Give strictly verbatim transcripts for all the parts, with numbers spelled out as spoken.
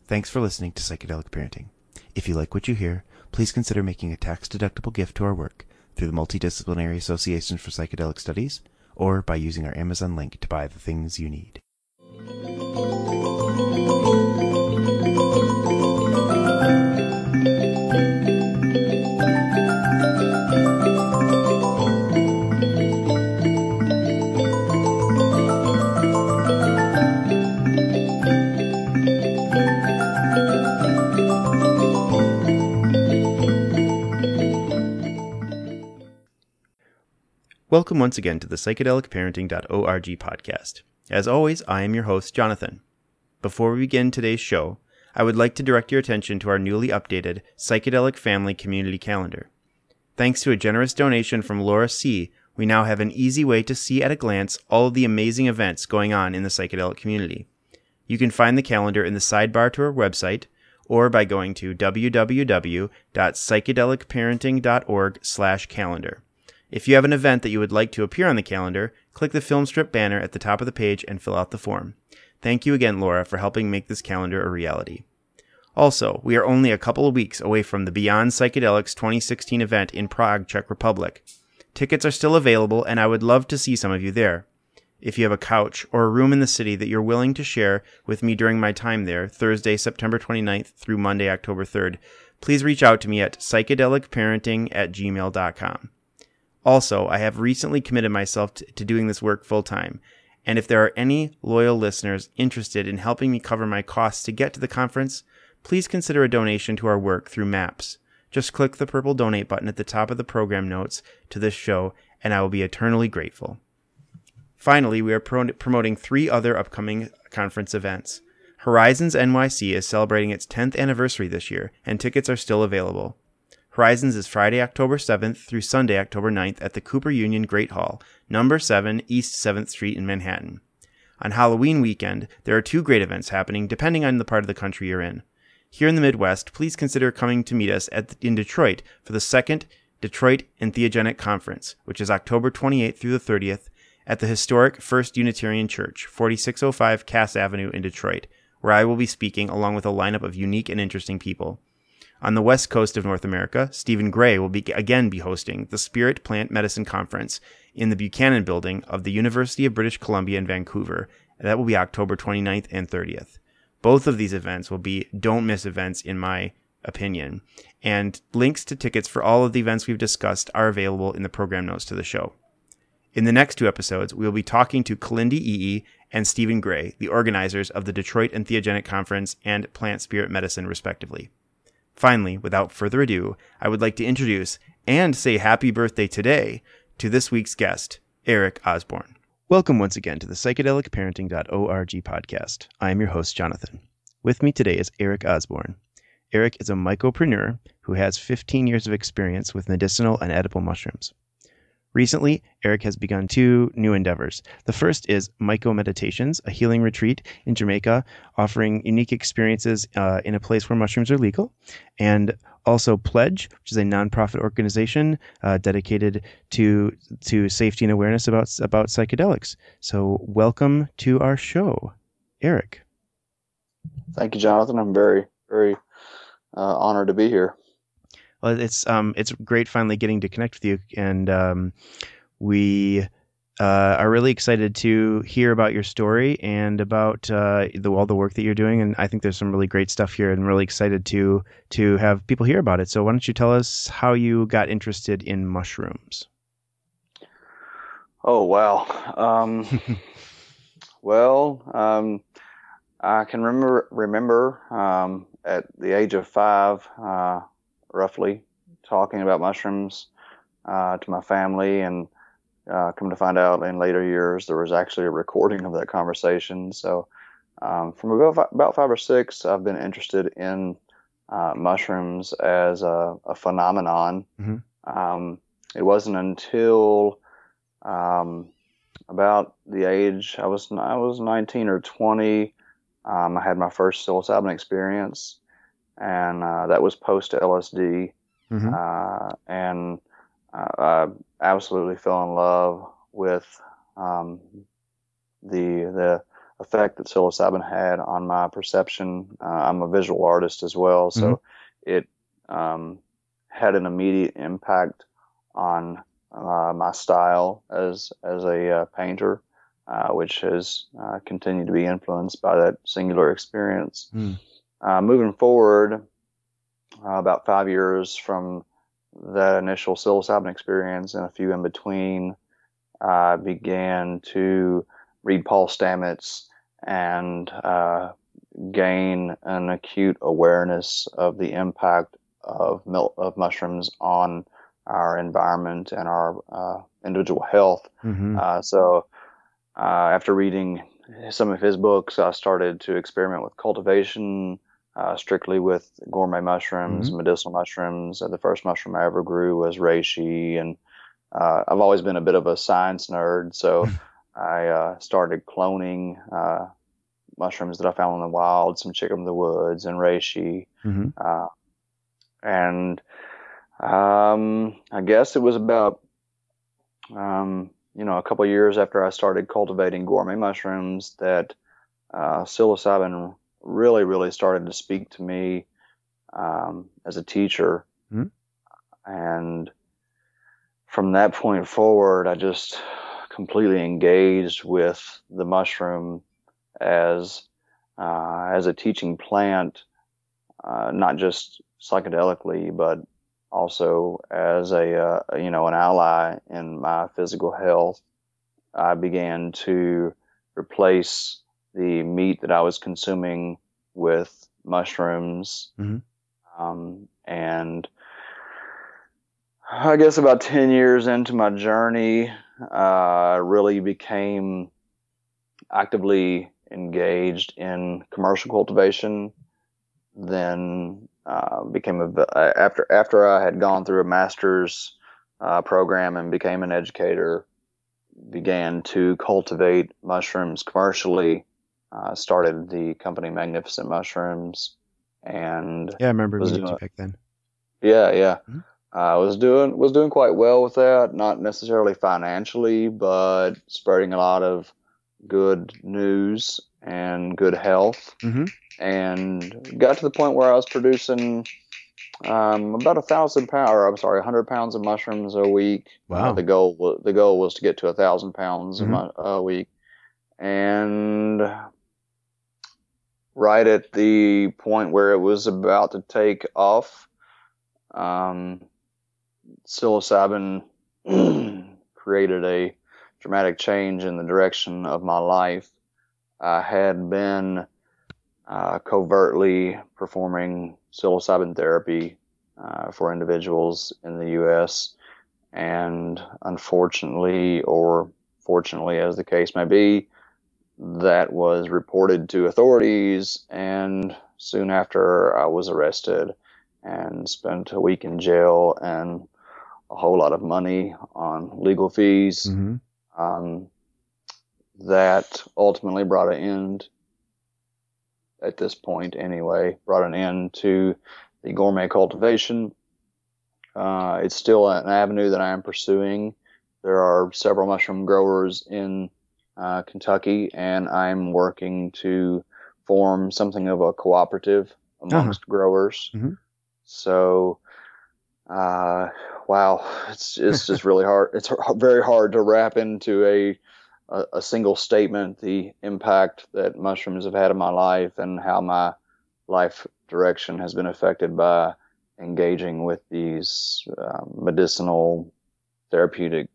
Thanks for listening to Psychedelic Parenting. If you like what you hear, please consider making a tax-deductible gift to our work through the Multidisciplinary Association for Psychedelic Studies or by using our Amazon link to buy the things you need. Welcome once again to the psychedelic parenting dot org podcast. As always, I am your host, Jonathan. Before we begin today's show, I would like to direct your attention to our newly updated Psychedelic Family Community Calendar. Thanks to a generous donation from Laura C., we now have an easy way to see at a glance all of the amazing events going on in the psychedelic community. You can find the calendar in the sidebar to our website or by going to w w w dot psychedelic parenting dot org slash calendar. If you have an event that you would like to appear on the calendar, click the film strip banner at the top of the page and fill out the form. Thank you again, Laura, for helping make this calendar a reality. Also, we are only a couple of weeks away from the Beyond Psychedelics twenty sixteen event in Prague, Czech Republic. Tickets are still available, and I would love to see some of you there. If you have a couch or a room in the city that you're willing to share with me during my time there, Thursday, September twenty-ninth through Monday, October third, please reach out to me at psychedelic parenting at gmail dot com. Also, I have recently committed myself to, to doing this work full-time, and if there are any loyal listeners interested in helping me cover my costs to get to the conference, please consider a donation to our work through MAPS. Just click the purple donate button at the top of the program notes to this show, and I will be eternally grateful. Finally, we are pro- promoting three other upcoming conference events. Horizons N Y C is celebrating its tenth anniversary this year, and tickets are still available. Horizons is Friday, October seventh through Sunday, October ninth at the Cooper Union Great Hall, number seven East seventh Street in Manhattan. On Halloween weekend, there are two great events happening depending on the part of the country you're in. Here in the Midwest, please consider coming to meet us at the, in Detroit for the second Detroit Entheogenic Conference, which is October twenty-eighth through the thirtieth at the historic First Unitarian Church, forty-six oh five Cass Avenue in Detroit, where I will be speaking along with a lineup of unique and interesting people. On the west coast of North America, Stephen Gray will be, again be hosting the Spirit Plant Medicine Conference in the Buchanan Building of the University of British Columbia in Vancouver. That will be October twenty-ninth and thirtieth. Both of these events will be don't miss events in my opinion, and links to tickets for all of the events we've discussed are available in the program notes to the show. In the next two episodes, we will be talking to Kalindi Ee and Stephen Gray, the organizers of the Detroit Entheogenic Conference and Plant Spirit Medicine, respectively. Finally, without further ado, I would like to introduce and say happy birthday today to this week's guest, Eric Osborne. Welcome once again to the psychedelic parenting dot org podcast. I am your host, Jonathan. With me today is Eric Osborne. Eric is a mycopreneur who has fifteen years of experience with medicinal and edible mushrooms. Recently, Eric has begun two new endeavors. The first is Myco Meditations, a healing retreat in Jamaica, offering unique experiences uh, in a place where mushrooms are legal. And also Pledge, which is a nonprofit organization uh, dedicated to to safety and awareness about about psychedelics. So welcome to our show, Eric. Thank you, Jonathan. I'm very, very uh, honored to be here. Well, it's um it's great finally getting to connect with you, and um, we uh, are really excited to hear about your story and about uh, the, all the work that you're doing. And I think there's some really great stuff here, and I'm really excited to to have people hear about it. So why don't you tell us how you got interested in mushrooms? Oh wow. Um, well, um, I can remember remember um, at the age of five. Uh, roughly talking about mushrooms uh, to my family, and uh, come to find out in later years there was actually a recording of that conversation. So um, from about, about five or six, I've been interested in uh, mushrooms as a, a phenomenon. Mm-hmm. Um, it wasn't until um, about the age I was I was nineteen or twenty, um, I had my first psilocybin experience. And uh, that was post L S D, mm-hmm. uh, and uh, I absolutely fell in love with um, the the effect that psilocybin had on my perception. Uh, I'm a visual artist as well, so mm-hmm. it um, had an immediate impact on uh, my style as as a uh, painter, uh, which has uh, continued to be influenced by that singular experience. Mm. Uh, moving forward, uh, about five years from that initial psilocybin experience and a few in between, I began to read Paul Stamets and uh, gain an acute awareness of the impact of mil- of mushrooms on our environment and our uh, individual health. Mm-hmm. Uh, so uh, after reading some of his books, I started to experiment with cultivation, uh, strictly with gourmet mushrooms, mm-hmm. medicinal mushrooms. Uh, the first mushroom I ever grew was reishi, and uh, I've always been a bit of a science nerd, so I uh, started cloning uh, mushrooms that I found in the wild, some chicken of the woods and reishi. Mm-hmm. Uh, and um, I guess it was about, um, you know, a couple of years after I started cultivating gourmet mushrooms that uh, psilocybin really, really started to speak to me um, as a teacher. Mm-hmm. And from that point forward, I just completely engaged with the mushroom as uh, as a teaching plant, uh, not just psychedelically, but also as a uh, you know an ally in my physical health. I began to replace the meat that I was consuming with mushrooms, mm-hmm. um, and I guess about ten years into my journey, I uh, really became actively engaged in commercial cultivation. Then uh, became a after after I had gone through a master's uh, program and became an educator, began to cultivate mushrooms commercially. Uh, started the company Magnificent Mushrooms, and yeah, I remember meeting you back then. Yeah, yeah. Mm-hmm. I uh, was doing was doing quite well with that, not necessarily financially, but spreading a lot of good news and good health. Mm-hmm. And got to the point where I was producing um, about a thousand pounds, or I'm sorry, a hundred pounds of mushrooms a week. Wow. Uh, the goal was the goal was to get to a thousand pounds mm-hmm. a, a week, and right at the point where it was about to take off, um, psilocybin created a dramatic change in the direction of my life. I had been uh, covertly performing psilocybin therapy uh, for individuals in the U S, and unfortunately, or fortunately as the case may be, that was reported to authorities, and soon after I was arrested and spent a week in jail and a whole lot of money on legal fees. Mm-hmm. Um, that ultimately brought an end, at this point anyway, brought an end to the gourmet cultivation. Uh, it's still an avenue that I am pursuing. There are several mushroom growers in uh, Kentucky, and I'm working to form something of a cooperative amongst uh-huh. growers. Mm-hmm. So, uh, wow, it's it's just really hard. It's very hard to wrap into a, a a single statement the impact that mushrooms have had in my life and how my life direction has been affected by engaging with these uh, medicinal, therapeutic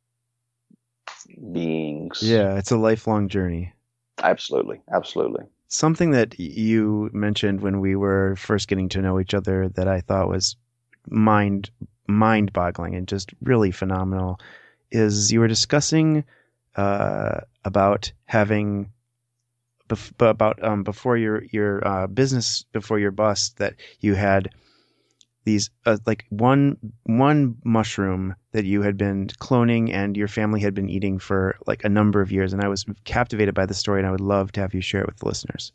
beings. Yeah, it's a lifelong journey. Absolutely, absolutely. Something that you mentioned when we were first getting to know each other that I thought was mind mind-boggling and just really phenomenal is you were discussing uh, about having bef- about um, before your your uh, business before your bust that you had these uh, like one one mushroom that you had been cloning and your family had been eating for like a number of years, and I was captivated by the story, and I would love to have you share it with the listeners.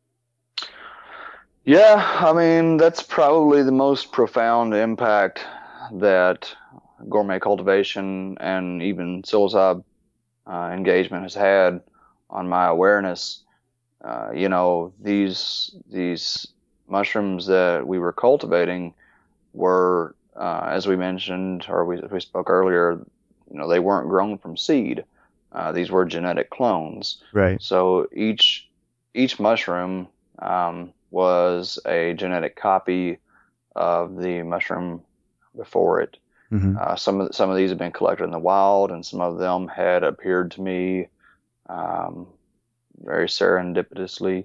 Yeah, I mean, that's probably the most profound impact that gourmet cultivation and even psilocybe uh, engagement has had on my awareness, uh, you know, these these mushrooms that we were cultivating were, uh, as we mentioned, or we, we spoke earlier, you know, they weren't grown from seed. Uh, these were genetic clones. Right. So each each mushroom um, was a genetic copy of the mushroom before it. Mm-hmm. Uh, some of some of these have been collected in the wild, and some of them had appeared to me um, very serendipitously.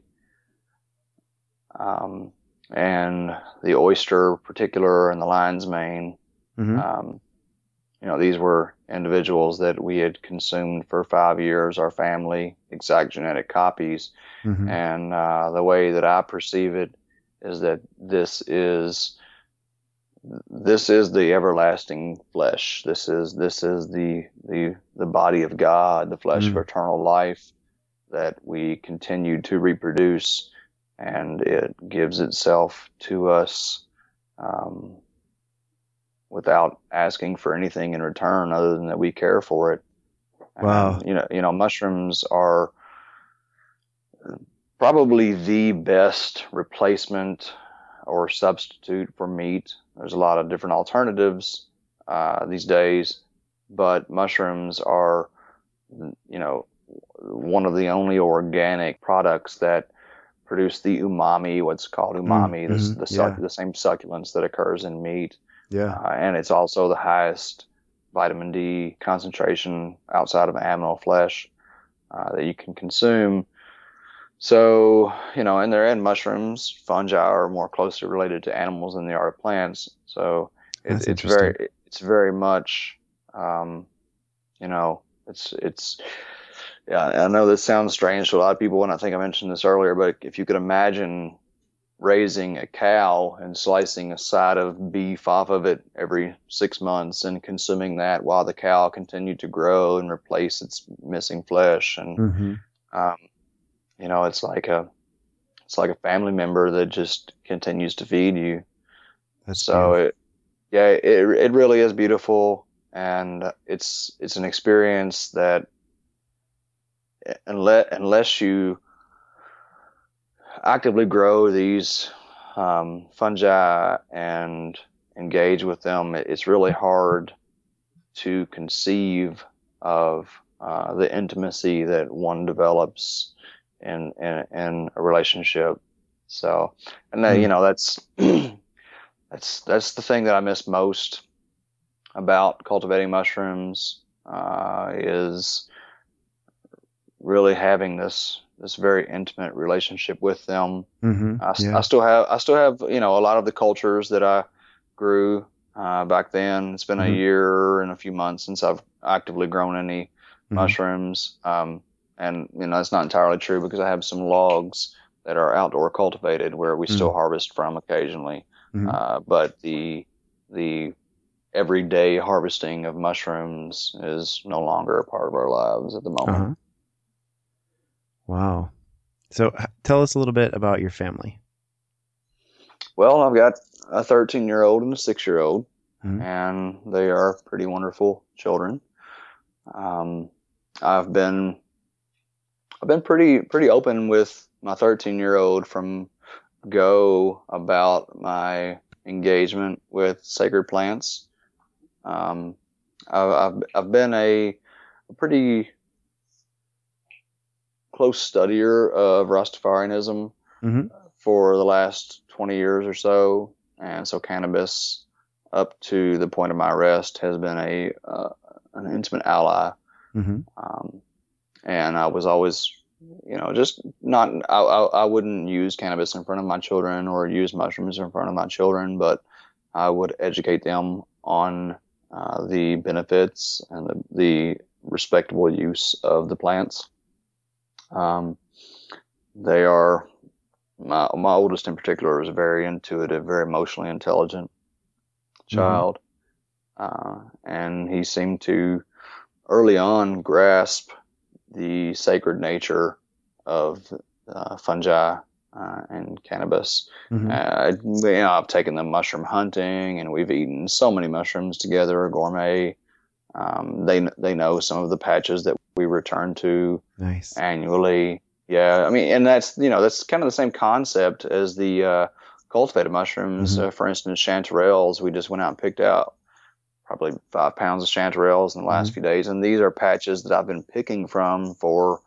Um, and the oyster, particular, and the lion's mane. Mm-hmm. Um, you know, these were individuals that we had consumed for five years, our family, exact genetic copies. Mm-hmm. And uh, the way that I perceive it is that this is this is the everlasting flesh. This is this is the the the body of God, the flesh Mm-hmm. of eternal life that we continue to reproduce, and it gives itself to us um, without asking for anything in return other than that we care for it. Wow. And, you know, you know, mushrooms are probably the best replacement or substitute for meat. There's a lot of different alternatives uh, these days, but mushrooms are, you know, one of the only organic products that produce the umami, what's called umami, Mm-hmm. the the, Yeah. the same succulence that occurs in meat. Yeah. Uh, and it's also the highest vitamin D concentration outside of animal flesh uh, that you can consume. So, you know, and they're in mushrooms. Fungi are more closely related to animals than they are to plants. So it, That's it's interesting. very, it's very much, um, you know, it's, it's, yeah, I know this sounds strange to a lot of people, and I think I mentioned this earlier, but if you could imagine raising a cow and slicing a side of beef off of it every six months and consuming that while the cow continued to grow and replace its missing flesh. And, Mm-hmm. um, you know, it's like a, it's like a family member that just continues to feed you. That's So beautiful. it, yeah, it, it really is beautiful. And it's, it's an experience that unless, unless you actively grow these um, fungi and engage with them, it's really hard to conceive of uh, the intimacy that one develops in in, in a relationship. So, and that, you know, that's that's that's the thing that I miss most about cultivating mushrooms uh, is really having this this very intimate relationship with them. Mm-hmm. I, Yeah. I still have I still have you know a lot of the cultures that I grew uh, back then. It's been a Mm-hmm. year and a few months since I've actively grown any Mm-hmm. mushrooms, um, and you know that's not entirely true because I have some logs that are outdoor cultivated where we still Mm-hmm. harvest from occasionally. Mm-hmm. Uh, but the the everyday harvesting of mushrooms is no longer a part of our lives at the moment. Uh-huh. Wow. So h- tell us a little bit about your family. Well, I've got a thirteen year old and a six year old, Mm-hmm. and they are pretty wonderful children. Um, I've been, I've been pretty, pretty open with my thirteen year old from go about my engagement with sacred plants. Um, I've, I've, I've been a, a pretty close studier of Rastafarianism Mm-hmm. for the last twenty years or so. And so cannabis, up to the point of my arrest, has been a uh, an intimate ally. Mm-hmm. Um, and I was always, you know, just not, I, I, I wouldn't use cannabis in front of my children or use mushrooms in front of my children, but I would educate them on uh, the benefits and the, the respectable use of the plants. Um, they are, my, my oldest in particular is a very intuitive, very emotionally intelligent child. Mm-hmm. Uh, and he seemed to early on grasp the sacred nature of uh, fungi uh, and cannabis. Mm-hmm. Uh, you know, I've taken them mushroom hunting, and we've eaten so many mushrooms together, gourmet Um, they they know some of the patches that we return to Nice. annually. Yeah, I mean, and that's you know that's kind of the same concept as the uh, cultivated mushrooms. Mm-hmm. Uh, for instance, chanterelles. We just went out and picked out probably five pounds of chanterelles in the last Mm-hmm. few days, and these are patches that I've been picking from for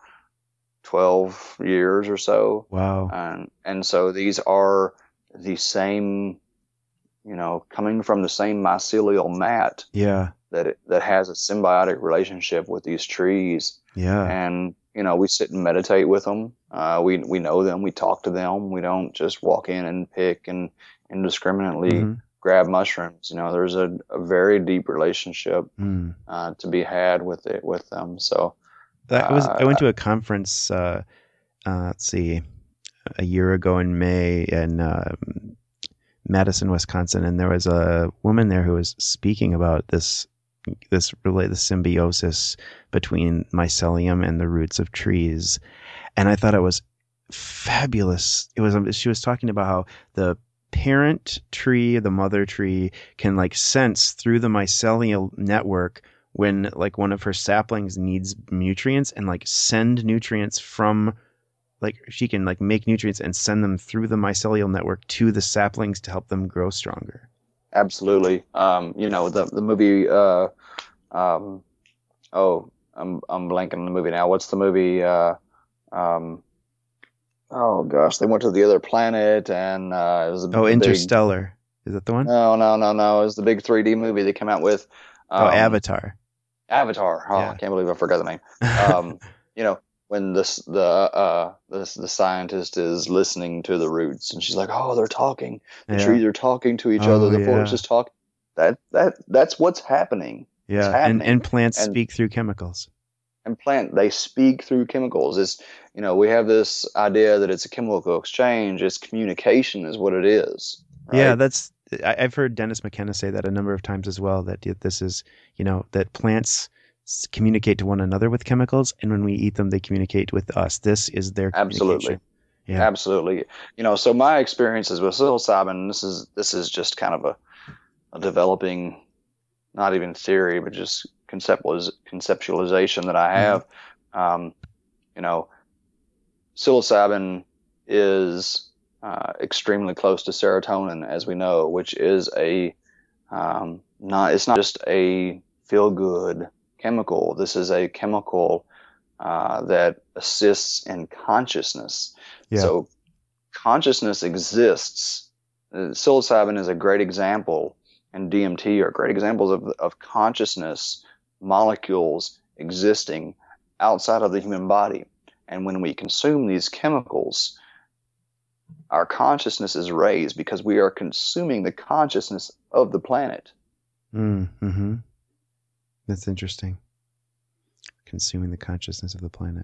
twelve years or so. Wow. And and so these are the same, you know, coming from the same mycelial mat Yeah. that it, that has a symbiotic relationship with these trees. Yeah. And you know, we sit and meditate with them. Uh, we we know them. We talk to them. We don't just walk in and pick and indiscriminately Mm-hmm. grab mushrooms. You know, there's a, a very deep relationship Mm. uh, to be had with it with them. So That was I uh, went to a conference. Uh, uh, let's see, a year ago in May in uh, Madison, Wisconsin, and there was a woman there who was speaking about this this relate the symbiosis between mycelium and the roots of trees, and I thought it was fabulous. It was she was talking about how the parent tree, the mother tree, can like sense through the mycelial network when like one of her saplings needs nutrients and like send nutrients from like she can like make nutrients and send them through the mycelial network to the saplings to help them grow stronger. absolutely. Um, you know, the the movie. Uh, um, oh, I'm I'm blanking on the movie now. What's the movie? Uh, um, oh gosh, they went to the other planet, and uh, it was Oh, the big. Interstellar. Is that the one? No, no, no, no. It was the big three D movie they came out with. Oh, Um, Avatar. Avatar. Oh, I Yeah. can't believe I forgot the name. Um, you know, when this the uh this the scientist is listening to the roots, and she's like, "Oh, they're talking. The Yeah. trees are talking to each other. Oh, The forest yeah. is talking." That that that's what's happening. It's Yeah. And happening, and plants and speak through chemicals. and plant they speak through chemicals. It's you know we have this idea that it's a chemical exchange. It's communication, is what it is, Yeah, right? that's I, I've heard Dennis McKenna say that a number of times as well. That this is, you know, that plants s- communicate to one another with chemicals, and when we eat them, they communicate with us. This is their Absolutely. communication. Yeah. Absolutely. You know, so my experiences with psilocybin, this is this is just kind of a, a developing, not even theory, but just conceptualiz- conceptualization that I Hmm. have. Um, you know, psilocybin is uh, extremely close to serotonin, as we know, which is a um, not. It's not just a feel good chemical. This is a chemical uh, that assists in consciousness. Yeah. So consciousness exists. Uh, psilocybin is a great example, and D M T are great examples of, of consciousness molecules existing outside of the human body. And when we consume these chemicals, our consciousness is raised because we are consuming the consciousness of the planet. Mm-hmm. That's interesting. Consuming the consciousness of the planet.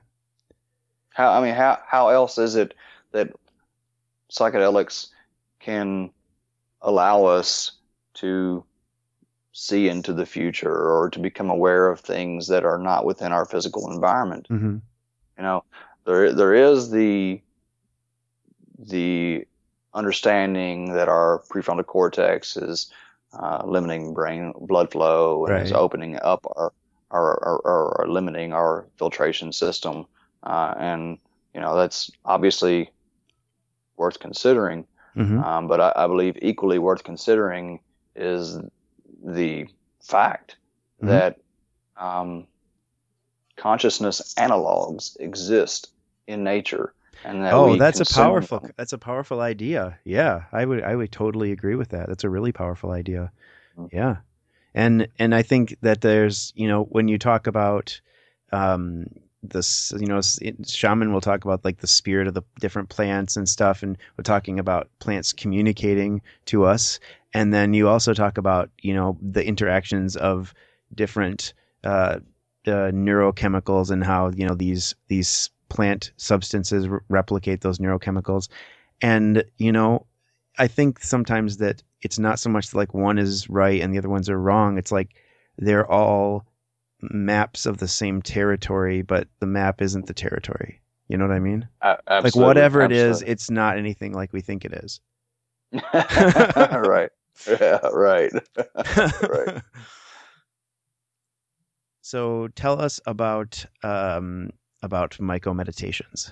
How I mean, how how else is it that psychedelics can allow us to see into the future or to become aware of things that are not within our physical environment? Mm-hmm. You know, there there is the the understanding that our prefrontal cortex is uh, limiting brain blood flow and is Right. opening up our our, our, our, our limiting our filtration system, uh, and you know that's obviously worth considering. Mm-hmm. Um, but I, I believe equally worth considering is the fact Mm-hmm. that um, consciousness analogs exist in nature and that Oh, we that's a consume powerful them. that's a powerful idea. Yeah, I would I would totally agree with that. That's a really powerful idea. Yeah. And and I think that there's, you know, when you talk about um this, you know, s- it- shaman will talk about like the spirit of the different plants and stuff, and we're talking about plants communicating to us. And then you also talk about, you know, the interactions of different uh, uh neurochemicals and how, you know, these these plant substances re- replicate those neurochemicals. And, you know, I think sometimes that it's not so much like one is right and the other ones are wrong. It's like they're all maps of the same territory, but the map isn't the territory. You know what I mean? A- Like absolutely, whatever it is, absolutely. it's not anything like we think it is. Right. Yeah, right. Right. So tell us about um, about Myco Meditations.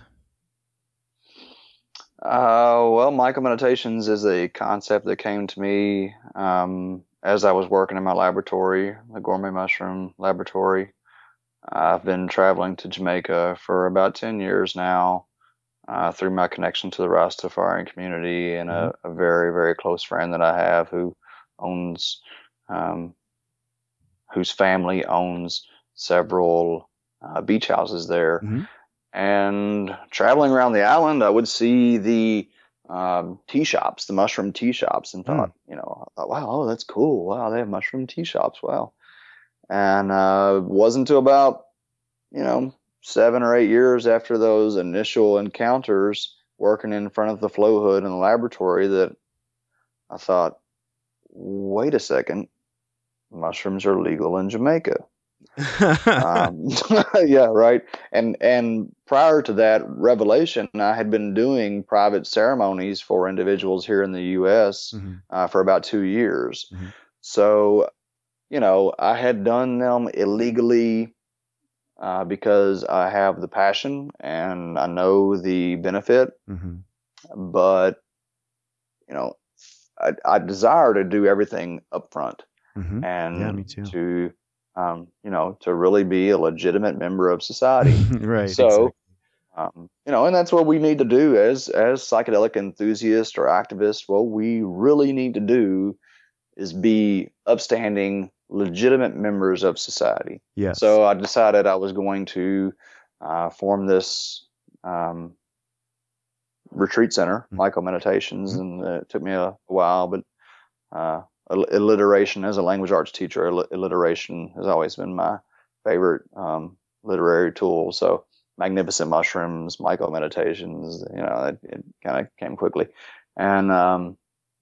Uh, well, Myco Meditations is a concept that came to me um, as I was working in my laboratory, the Gourmet Mushroom Laboratory. I've been traveling to Jamaica for about ten years now uh, through my connection to the Rastafarian community and Mm-hmm. a, a very, very close friend that I have who owns, um, whose family owns several uh, beach houses there. Mm-hmm. And traveling around the island, I would see the um, tea shops, the mushroom tea shops, and Mm. thought, you know, I thought, wow, oh, that's cool. Wow, they have mushroom tea shops. Wow. And uh, it wasn't until about, you know, seven or eight years after those initial encounters working in front of the flow hood in the laboratory that I thought, wait a second, mushrooms are legal in Jamaica. um, yeah, right. And and prior to that revelation, I had been doing private ceremonies for individuals here in the U S Mm-hmm. uh, for about two years. Mm-hmm. So, you know, I had done them illegally uh, because I have the passion and I know the benefit, Mm-hmm. but you know, I, I desire to do everything up front Mm-hmm. Yeah, me and too. to um, you know, to really be a legitimate member of society. Right, So, exactly. um, you know, and that's what we need to do as as psychedelic enthusiasts or activists. What we really need to do is be upstanding, legitimate members of society. Yes. So I decided I was going to uh, form this um, retreat center, Myco Meditations, Mm-hmm. and uh, it took me a, a while, but uh, alliteration as a language arts teacher, alliteration has always been my favorite um, literary tool. So Magnificent Mushrooms, Myco Meditations, you know, it, it kind of came quickly. And um,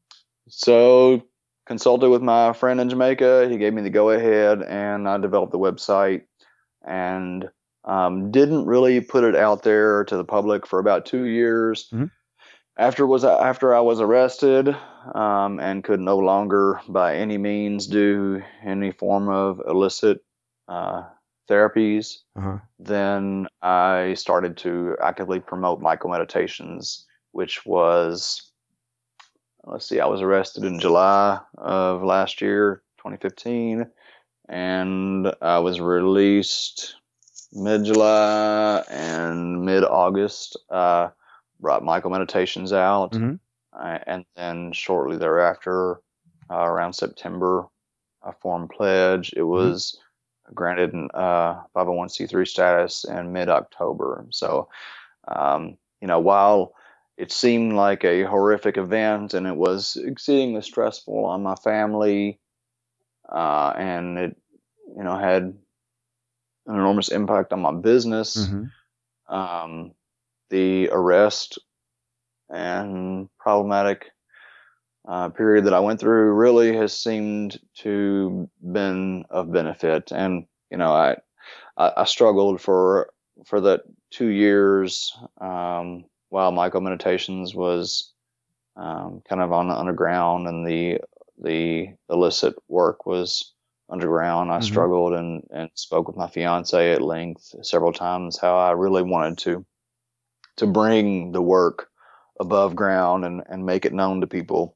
so consulted with my friend in Jamaica. He gave me the go ahead, and I developed the website and um, didn't really put it out there to the public for about two years. Mm-hmm. After was after I was arrested um, and could no longer, by any means, do any form of illicit uh, therapies, Uh-huh. then I started to actively promote Myco Meditations, which was, let's see, I was arrested in July of last year, twenty fifteen, and I was released mid-July, and mid-August uh, brought Myco Meditations out, Mm-hmm. uh, and then shortly thereafter, uh, around September, I formed Pledge. It Mm-hmm. was granted uh, five oh one c three status in mid-October. So, um, you know, while it seemed like a horrific event and it was exceedingly stressful on my family, uh, and it, you know, had an enormous impact on my business. Mm-hmm. Um, the arrest and problematic uh, period that I went through really has seemed to been of benefit. And you know, I I, I struggled for for that two years um, while Myco Meditations was um, kind of on the underground, and the the illicit work was underground. I Mm-hmm. struggled and, and spoke with my fiance at length several times how I really wanted to to bring the work above ground and, and make it known to people.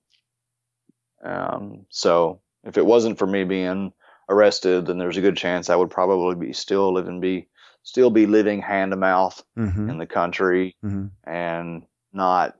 Um, so if it wasn't for me being arrested, then there's a good chance I would probably be still living be still be living hand to mouth Mm-hmm. in the country Mm-hmm. and not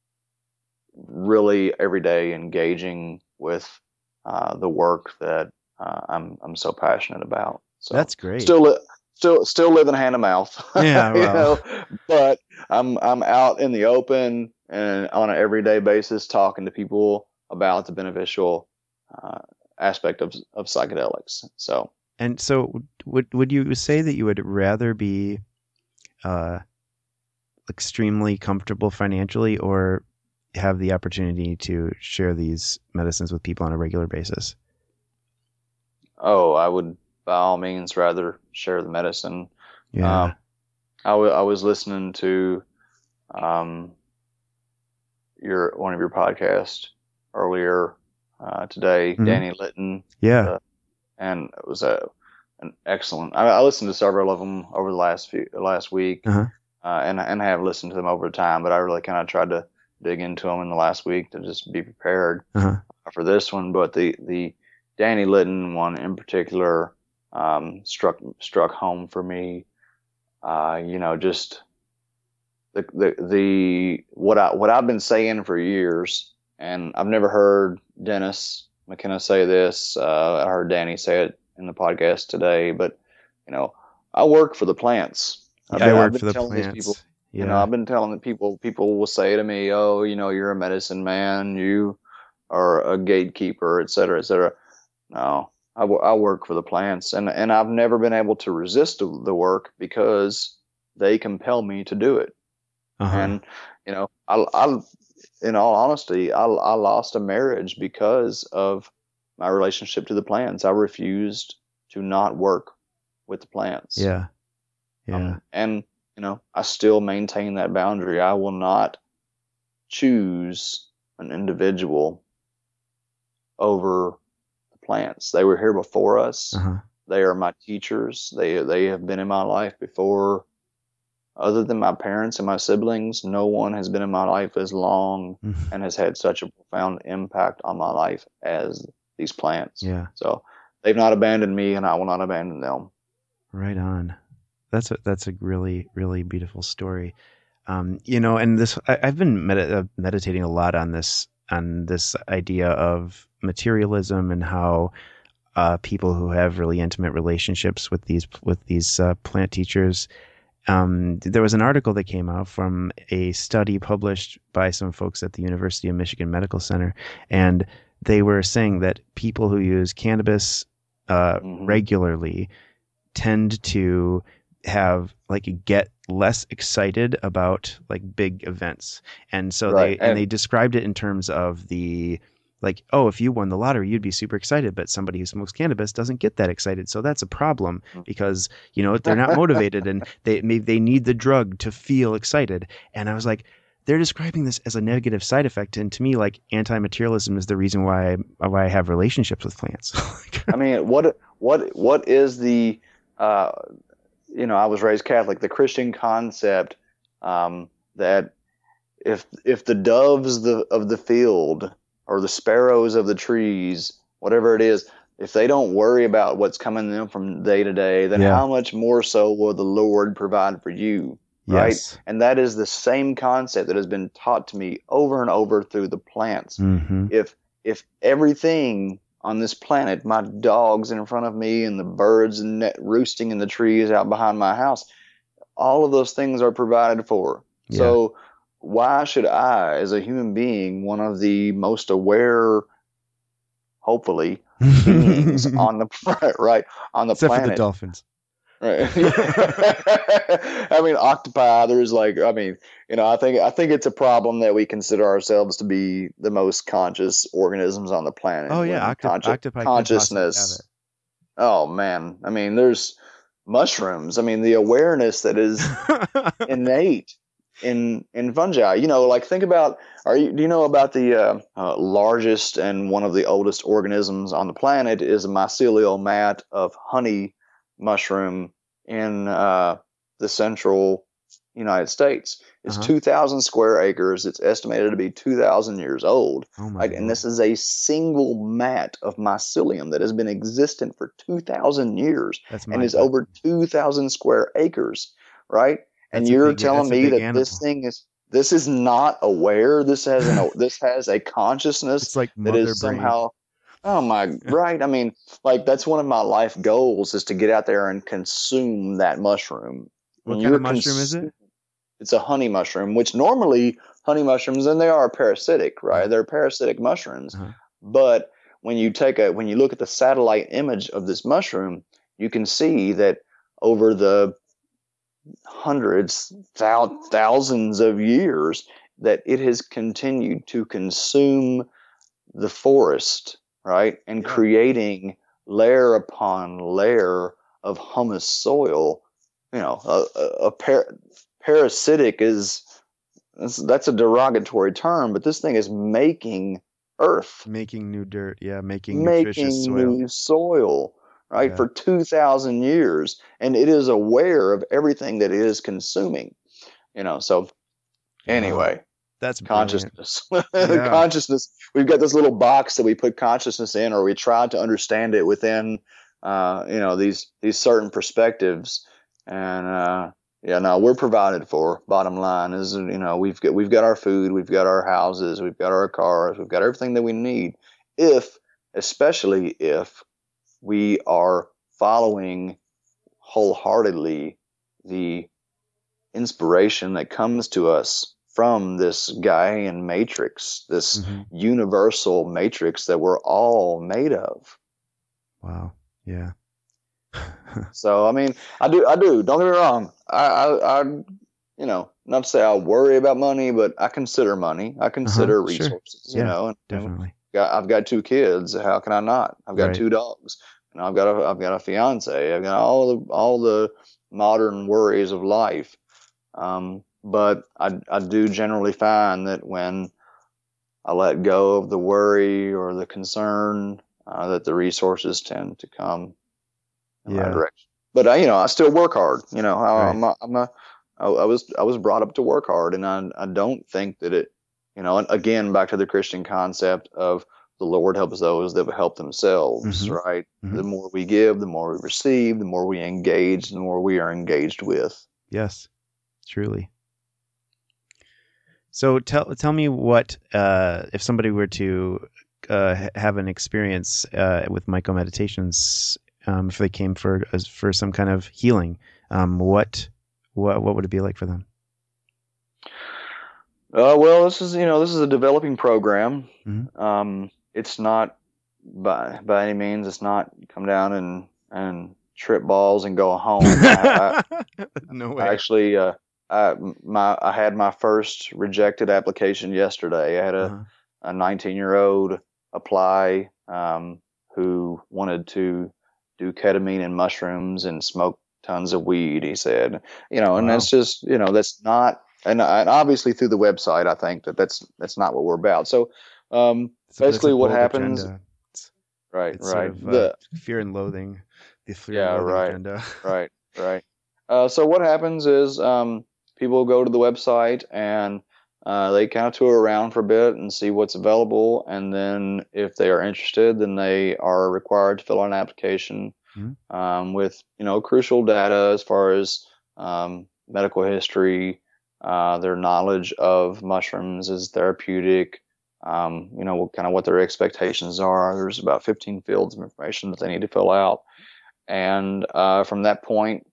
really every day engaging with uh, the work that uh, I'm I'm so passionate about. So That's great. still li- still still living hand to mouth, Yeah, you well. know, but I'm I'm out in the open and on an everyday basis talking to people about the beneficial uh, aspect of of psychedelics. So And so would would you say that you would rather be uh extremely comfortable financially or have the opportunity to share these medicines with people on a regular basis? oh, I would by all means rather share the medicine. Yeah. Um, I, w- I was listening to um, your one of your podcasts earlier uh, today, Mm-hmm. Danny Litton, Yeah. the, and it was a an excellent. I, I listened to several of them over the last few last week, Uh-huh. uh, and and have listened to them over time. But I really kind of tried to dig into them in the last week to just be prepared Uh-huh. for this one. But the the Danny Litton one in particular um, struck struck home for me. Uh, you know, just the the the what I what I've been saying for years, and I've never heard Dennis McKenna say this. Uh, I heard Danny say it in the podcast today, but you know, I work for the plants. I've I been I've work for been the telling these people, plants. you know, Yeah. I've been telling the people. People will say to me, "Oh, you know, you're a medicine man. You are a gatekeeper, et cetera, et cetera." No, I, wo- I work for the plants, and and I've never been able to resist the work because they compel me to do it. Uh-huh. And you know, I, I in all honesty, I, I lost a marriage because of my relationship to the plants. I refused to not work with the plants. Yeah. Yeah. Um, and you know, I still maintain that boundary. I will not choose an individual over the plants. They were here before us. Uh-huh. They are my teachers. They they have been in my life before. Other than my parents and my siblings, no one has been in my life as long and has had such a profound impact on my life as these plants. Yeah. So they've not abandoned me, and I will not abandon them. Right on. That's a that's a really really beautiful story. Um, you know, and this I, I've been med- uh, meditating a lot on this on this idea of materialism and how uh, people who have really intimate relationships with these with these uh, plant teachers. Um, there was an article that came out from a study published by some folks at the University of Michigan Medical Center, and they were saying that people who use cannabis uh, Mm-hmm. regularly tend to have like get less excited about like big events. And so Right. they and And they described it in terms of the like, oh, if you won the lottery, you'd be super excited, but somebody who smokes cannabis doesn't get that excited. So that's a problem because, you know, they're not motivated and they maybe they need the drug to feel excited. And I was like, they're describing this as a negative side effect, and to me, like anti-materialism is the reason why I, why I have relationships with plants. I mean, what what what is the uh, you know, I was raised Catholic. The Christian concept um, that if if the doves the, of the field or the sparrows of the trees, whatever it is, if they don't worry about what's coming to them from day to day, then Yeah. how much more so will the Lord provide for you, right? Yes. And that is the same concept that has been taught to me over and over through the plants. Mm-hmm. If if everything on this planet, my dogs in front of me and the birds net roosting in the trees out behind my house, all of those things are provided for. Yeah. So why should I, as a human being, one of the most aware, hopefully, beings on the right on the Except for the planet? dolphins. Right. I mean, octopi. There's like, I mean, you know, I think I think it's a problem that we consider ourselves to be the most conscious organisms on the planet. Oh yeah, When octop- conscious octopi could possibly have it. consciousness. Oh man, I mean, there's mushrooms. I mean, the awareness that is innate in in fungi. You know, like think about. Are you do you know about the uh, uh, largest and one of the oldest organisms on the planet is a mycelial mat of honey mushroom in uh, the central United States. It's Uh-huh. two thousand square acres. It's estimated to be two thousand years old. Oh my Right, and lord. this is a single mat of mycelium that has been existent for two thousand years That's and is mind-boggling. over two thousand square acres, right? And That's a you're big telling that's a me big that this animal. thing is this is not aware. This has an this has a consciousness It's like that mother is brain. somehow. Oh my, right. I mean, like that's one of my life goals is to get out there and consume that mushroom. What When kind you're of mushroom is it? consuming, it's a honey mushroom, which normally honey mushrooms, and they are parasitic, right? Uh-huh. They're parasitic mushrooms. Uh-huh. But when you take a when you look at the satellite image of this mushroom, you can see that over the hundreds, thou- thousands of years that it has continued to consume the forest, right? And Yeah. creating layer upon layer of humus soil. You know, a, a, a par- parasitic is that's, that's a derogatory term, but this thing is making earth, Making new dirt. Yeah, making nutritious making soil. new soil. right, Yeah. for two thousand years, and it is aware of everything that it is consuming. You know, so Wow. anyway, That's brilliant. consciousness, Yeah. consciousness. We've got this little box that we put consciousness in, or we try to understand it within, uh, you know, these these certain perspectives, and uh, yeah, no, we're provided for. Bottom line is, you know, we've got we've got our food, we've got our houses, we've got our cars, we've got everything that we need. If, especially if we are following wholeheartedly the inspiration that comes to us from this Gaian matrix, this Mm-hmm. universal matrix that we're all made of. Wow. Yeah. So, I mean, I do, I do. Don't get me wrong. I, I, I, you know, not to say I worry about money, but I consider money. I Uh-huh. consider Sure. resources. You Yeah, know, and, and definitely. got, I've got two kids. How can I not? I've got Right. two dogs. And I've got a, I've got a fiance. I've got all the, all the modern worries of life. Um, but I, I do generally find that when I let go of the worry or the concern, uh, that the resources tend to come in my Yeah. direction. But I, you know, I still work hard. You know, I, Right. I'm a, I'm a, I, I was I was brought up to work hard, and I I don't think that it, you know, and again back to the Christian concept of the Lord helps those that help themselves, Mm-hmm. right? Mm-hmm. The more we give, the more we receive, the more we engage, the more we are engaged with. Yes. Truly. So tell tell me what uh, if somebody were to uh, have an experience uh, with Myco Meditations, um, if they came for as for some kind of healing, um, what what what would it be like for them? Uh, well, this is you know this is a developing program. Mm-hmm. Um, it's not by by any means. It's not come down and and trip balls and go home. I, No I way. actually uh, I my I had my first rejected application yesterday. I had a Uh-huh. a nineteen year old apply um, who wanted to do ketamine and mushrooms and smoke tons of weed. He said, you know, and Wow. that's just you know that's not and, and obviously through the website, I think that that's that's not what we're about. So um, So that's a basically, what bold happens, agenda. It's right, it's sort right, of uh, the fear and loathing, the fear and yeah, loathing right, agenda. right, right. Uh, so what happens is um, people go to the website and uh, they kind of tour around for a bit and see what's available, and then if they are interested, then they are required to fill out an application Mm-hmm. um, with you know crucial data as far as um, medical history, uh, their knowledge of mushrooms as therapeutic, um, you know, kind of what their expectations are. There's about fifteen fields of information that they need to fill out, and uh, from that point,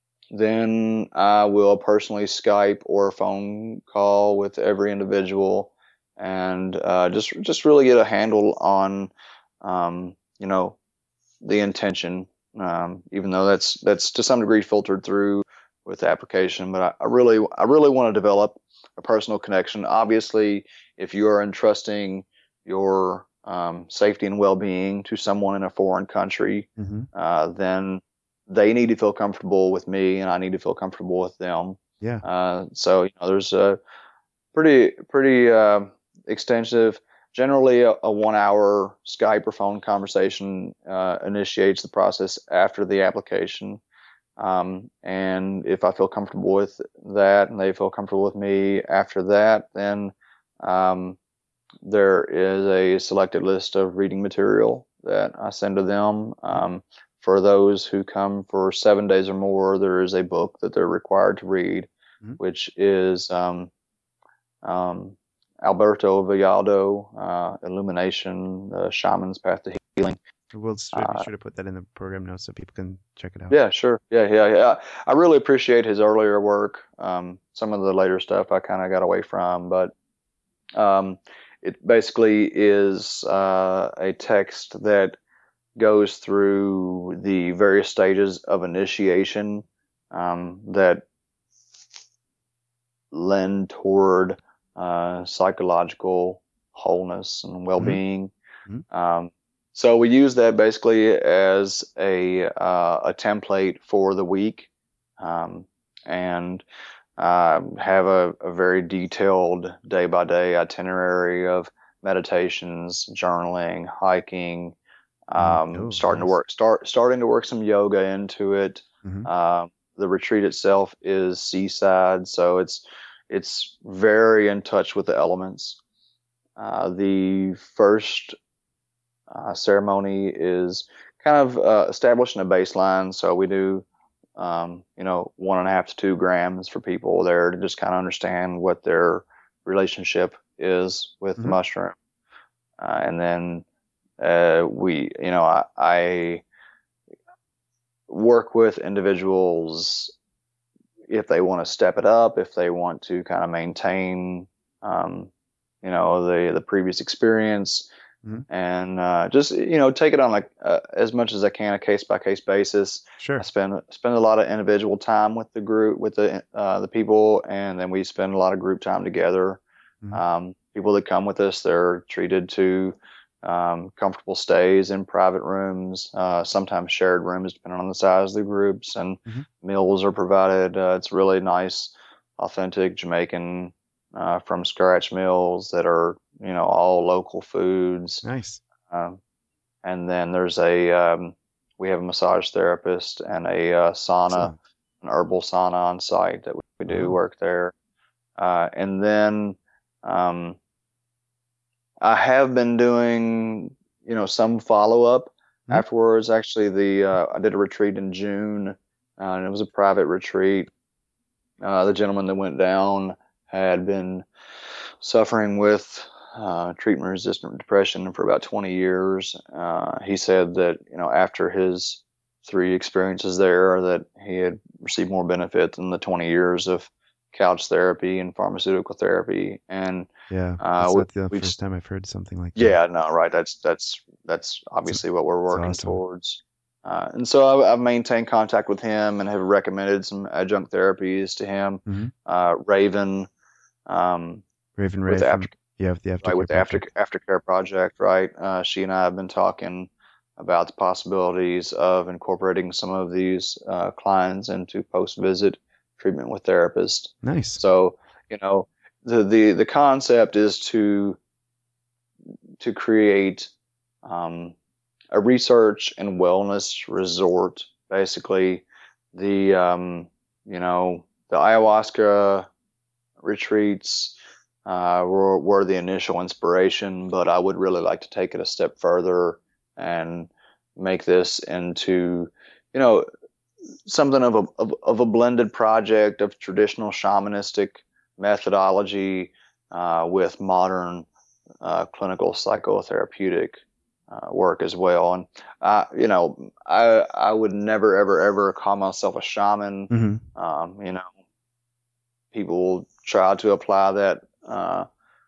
then I will personally Skype or phone call with every individual, and uh, just just really get a handle on, um, you know, the intention. Um, even though that's that's to some degree filtered through with the application, but I, I really I really want to develop a personal connection. Obviously, if you are entrusting your um, safety and well-being to someone in a foreign country, Mm-hmm. uh, then they need to feel comfortable with me, and I need to feel comfortable with them. Yeah. Uh, so you know, there's a pretty pretty uh, extensive. Generally, a, a one-hour Skype or phone conversation uh, initiates the process after the application. Um, and if I feel comfortable with that, and they feel comfortable with me after that, then um, there is a selected list of reading material that I send to them. Um, for those who come for seven days or more, there is a book that they're required to read, Mm-hmm. which is um, um, Alberto Villado, uh, Illumination, The Shaman's Path to Healing. We'll s- be Uh, sure to put that in the program notes so people can check it out. yeah, sure. Yeah, yeah, yeah. I really appreciate his earlier work. Um, some of the later stuff I kind of got away from, but um, it basically is uh, a text that goes through the various stages of initiation um, that lend toward uh, psychological wholeness and Mm-hmm. well-being. Mm-hmm. Um, so we use that basically as a uh, a template for the week, um, and uh, have a, a very detailed day-by-day itinerary of meditations, journaling, hiking, Um, Oh, starting to nice. work, start starting to work some yoga into it. Mm-hmm. Uh, the retreat itself is seaside, so it's it's very in touch with the elements. Uh, the first uh, ceremony is kind of uh, establishing a baseline. So we do, um, you know, one and a half to two grams for people there to just kind of understand what their relationship is with the Mm-hmm. mushroom. Uh, and then uh, we, you know, I, I work with individuals if they want to step it up, if they want to kind of maintain, um, you know, the the previous experience, Mm-hmm. and uh, just you know take it on like uh, as much as I can, a case by case basis. I Sure. spend spend a lot of individual time with the group, with the uh, the people, and then we spend a lot of group time together. Mm-hmm. Um, people that come with us, they're treated to um, comfortable stays in private rooms, uh, sometimes shared rooms, depending on the size of the groups, and Mm-hmm. meals are provided. Uh, it's really nice, authentic Jamaican uh, from scratch meals that are, you know, all local foods. Nice. Um, and then there's a, um, we have a massage therapist and a uh, sauna, Excellent. an herbal sauna on site that we, we do Oh. work there. Uh, and then um, I have been doing, you know, some follow up Mm-hmm. afterwards. Actually, the uh, I did a retreat in June, uh, and it was a private retreat. Uh, the gentleman that went down had been suffering with uh, treatment resistant depression for about twenty years. Uh, he said that, you know, after his three experiences there, that he had received more benefit than the twenty years of couch therapy and pharmaceutical therapy. And Yeah, uh, that's we, not the we've, first time I've heard something like that. yeah, no, right. That's that's that's It's, obviously what we're it's working awesome. towards. Uh, and so I've, I've maintained contact with him and have recommended some adjunct therapies to him. Mm-hmm. Uh, Raven, um, Raven with Ray the after from yeah, with the right with Aftercare the after Project. aftercare project, right? Uh, she and I have been talking about the possibilities of incorporating some of these uh, clients into post visit treatment with therapists. Nice. So you know, the the the concept is to to create um, a research and wellness resort. Basically, the um, you know the ayahuasca retreats uh, were, were the initial inspiration, but I would really like to take it a step further and make this into, you know, something of a of, of a blended project of traditional shamanistic methodology uh, with modern uh, clinical psychotherapeutic uh, work as well. And uh, you know, I I would never ever ever call myself a shaman. Mm-hmm. Um, you know, people try to apply that uh,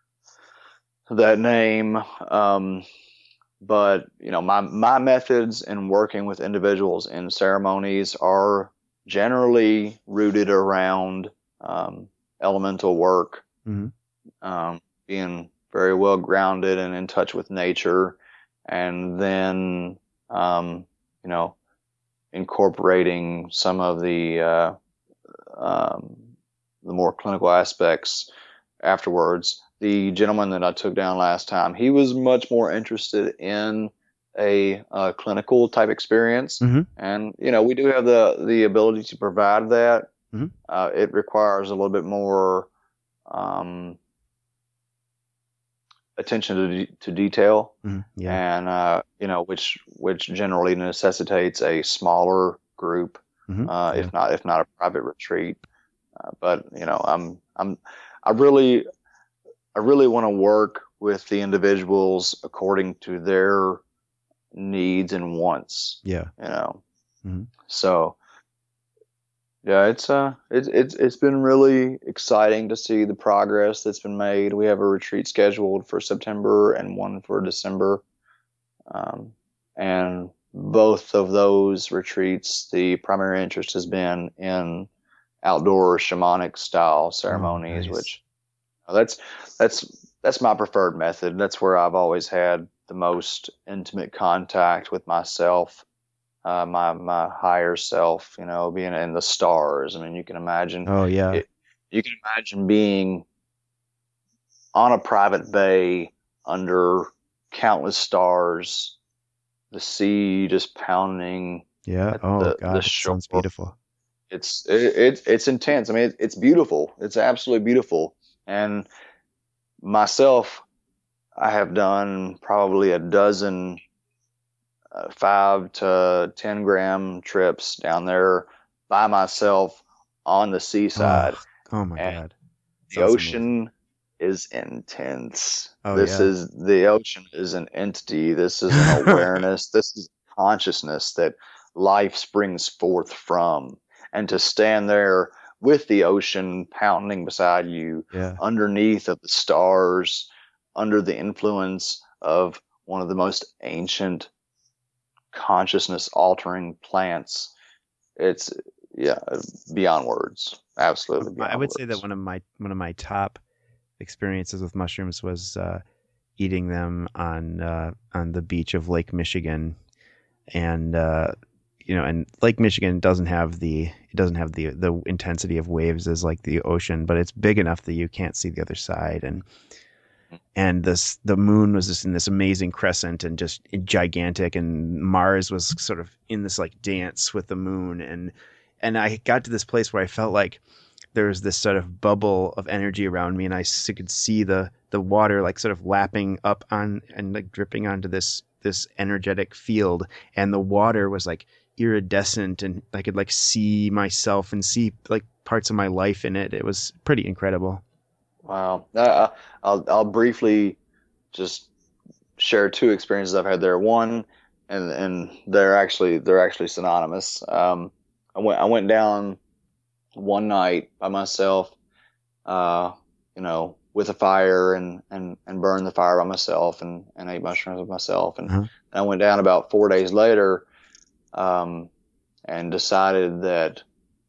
that name. Um, but you know, my my methods in working with individuals in ceremonies are generally rooted around um, elemental work, Mm-hmm. um, being very well grounded and in touch with nature, and then um, you know, incorporating some of the uh, um, the more clinical aspects afterwards. The gentleman that I took down last time, he was much more interested in a uh, clinical type experience, Mm-hmm. and you know we do have the the ability to provide that. Mm-hmm. Uh, it requires a little bit more um, attention to de- to detail, Mm-hmm. Yeah. and uh, you know which which generally necessitates a smaller group, Mm-hmm. uh, Yeah. if not if not a private retreat. Uh, but you know, I'm I'm I really I really want to work with the individuals according to their needs and wants. Yeah. You know, Mm-hmm. so yeah, it's uh it's it's it's been really exciting to see the progress that's been made. We have a retreat scheduled for September and one for December, um, and both of those retreats, the primary interest has been in outdoor shamanic style Oh, ceremonies, nice. which That's that's that's my preferred method. That's where I've always had the most intimate contact with myself, uh, my my higher self. You know, being in the stars. I mean, you can imagine Oh, yeah. it. You can imagine being on a private bay under countless stars, the sea just pounding Yeah. at Oh the the God, it shore. sounds beautiful. It's it, it it's intense. I mean, it, it's beautiful. It's absolutely beautiful. And myself, I have done probably a dozen uh, five to ten gram trips down there by myself on the Oh, seaside, oh my and God, the sounds amazing. ocean is intense. Oh This yeah. is the ocean is an entity. This is an awareness. This is consciousness that life springs forth from. And to stand there with the ocean pounding beside you, Yeah. underneath of the stars, under the influence of one of the most ancient consciousness altering plants, it's yeah, beyond words. Absolutely I beyond would say that words. one of my one of my top experiences with mushrooms was uh, eating them on uh, on the beach of Lake Michigan, and uh, you know, and Lake Michigan doesn't have the it doesn't have the the intensity of waves as like the ocean, but it's big enough that you can't see the other side, and and this the moon was just in this amazing crescent and just gigantic, and Mars was sort of in this like dance with the moon, and and I got to this place where I felt like there was this sort of bubble of energy around me, and I could see the the water like sort of lapping up on and like dripping onto this this energetic field, and the water was like iridescent, and I could like see myself and see like parts of my life in it. It was pretty incredible. Wow. Uh, I'll I'll briefly just share two experiences I've had there. One, and and they're actually they're actually synonymous. Um, I went I went down one night by myself, uh, you know, with a fire and and and burned the fire by myself and and ate mushrooms with myself. And, Uh-huh. and I went down about four days later, um, and decided that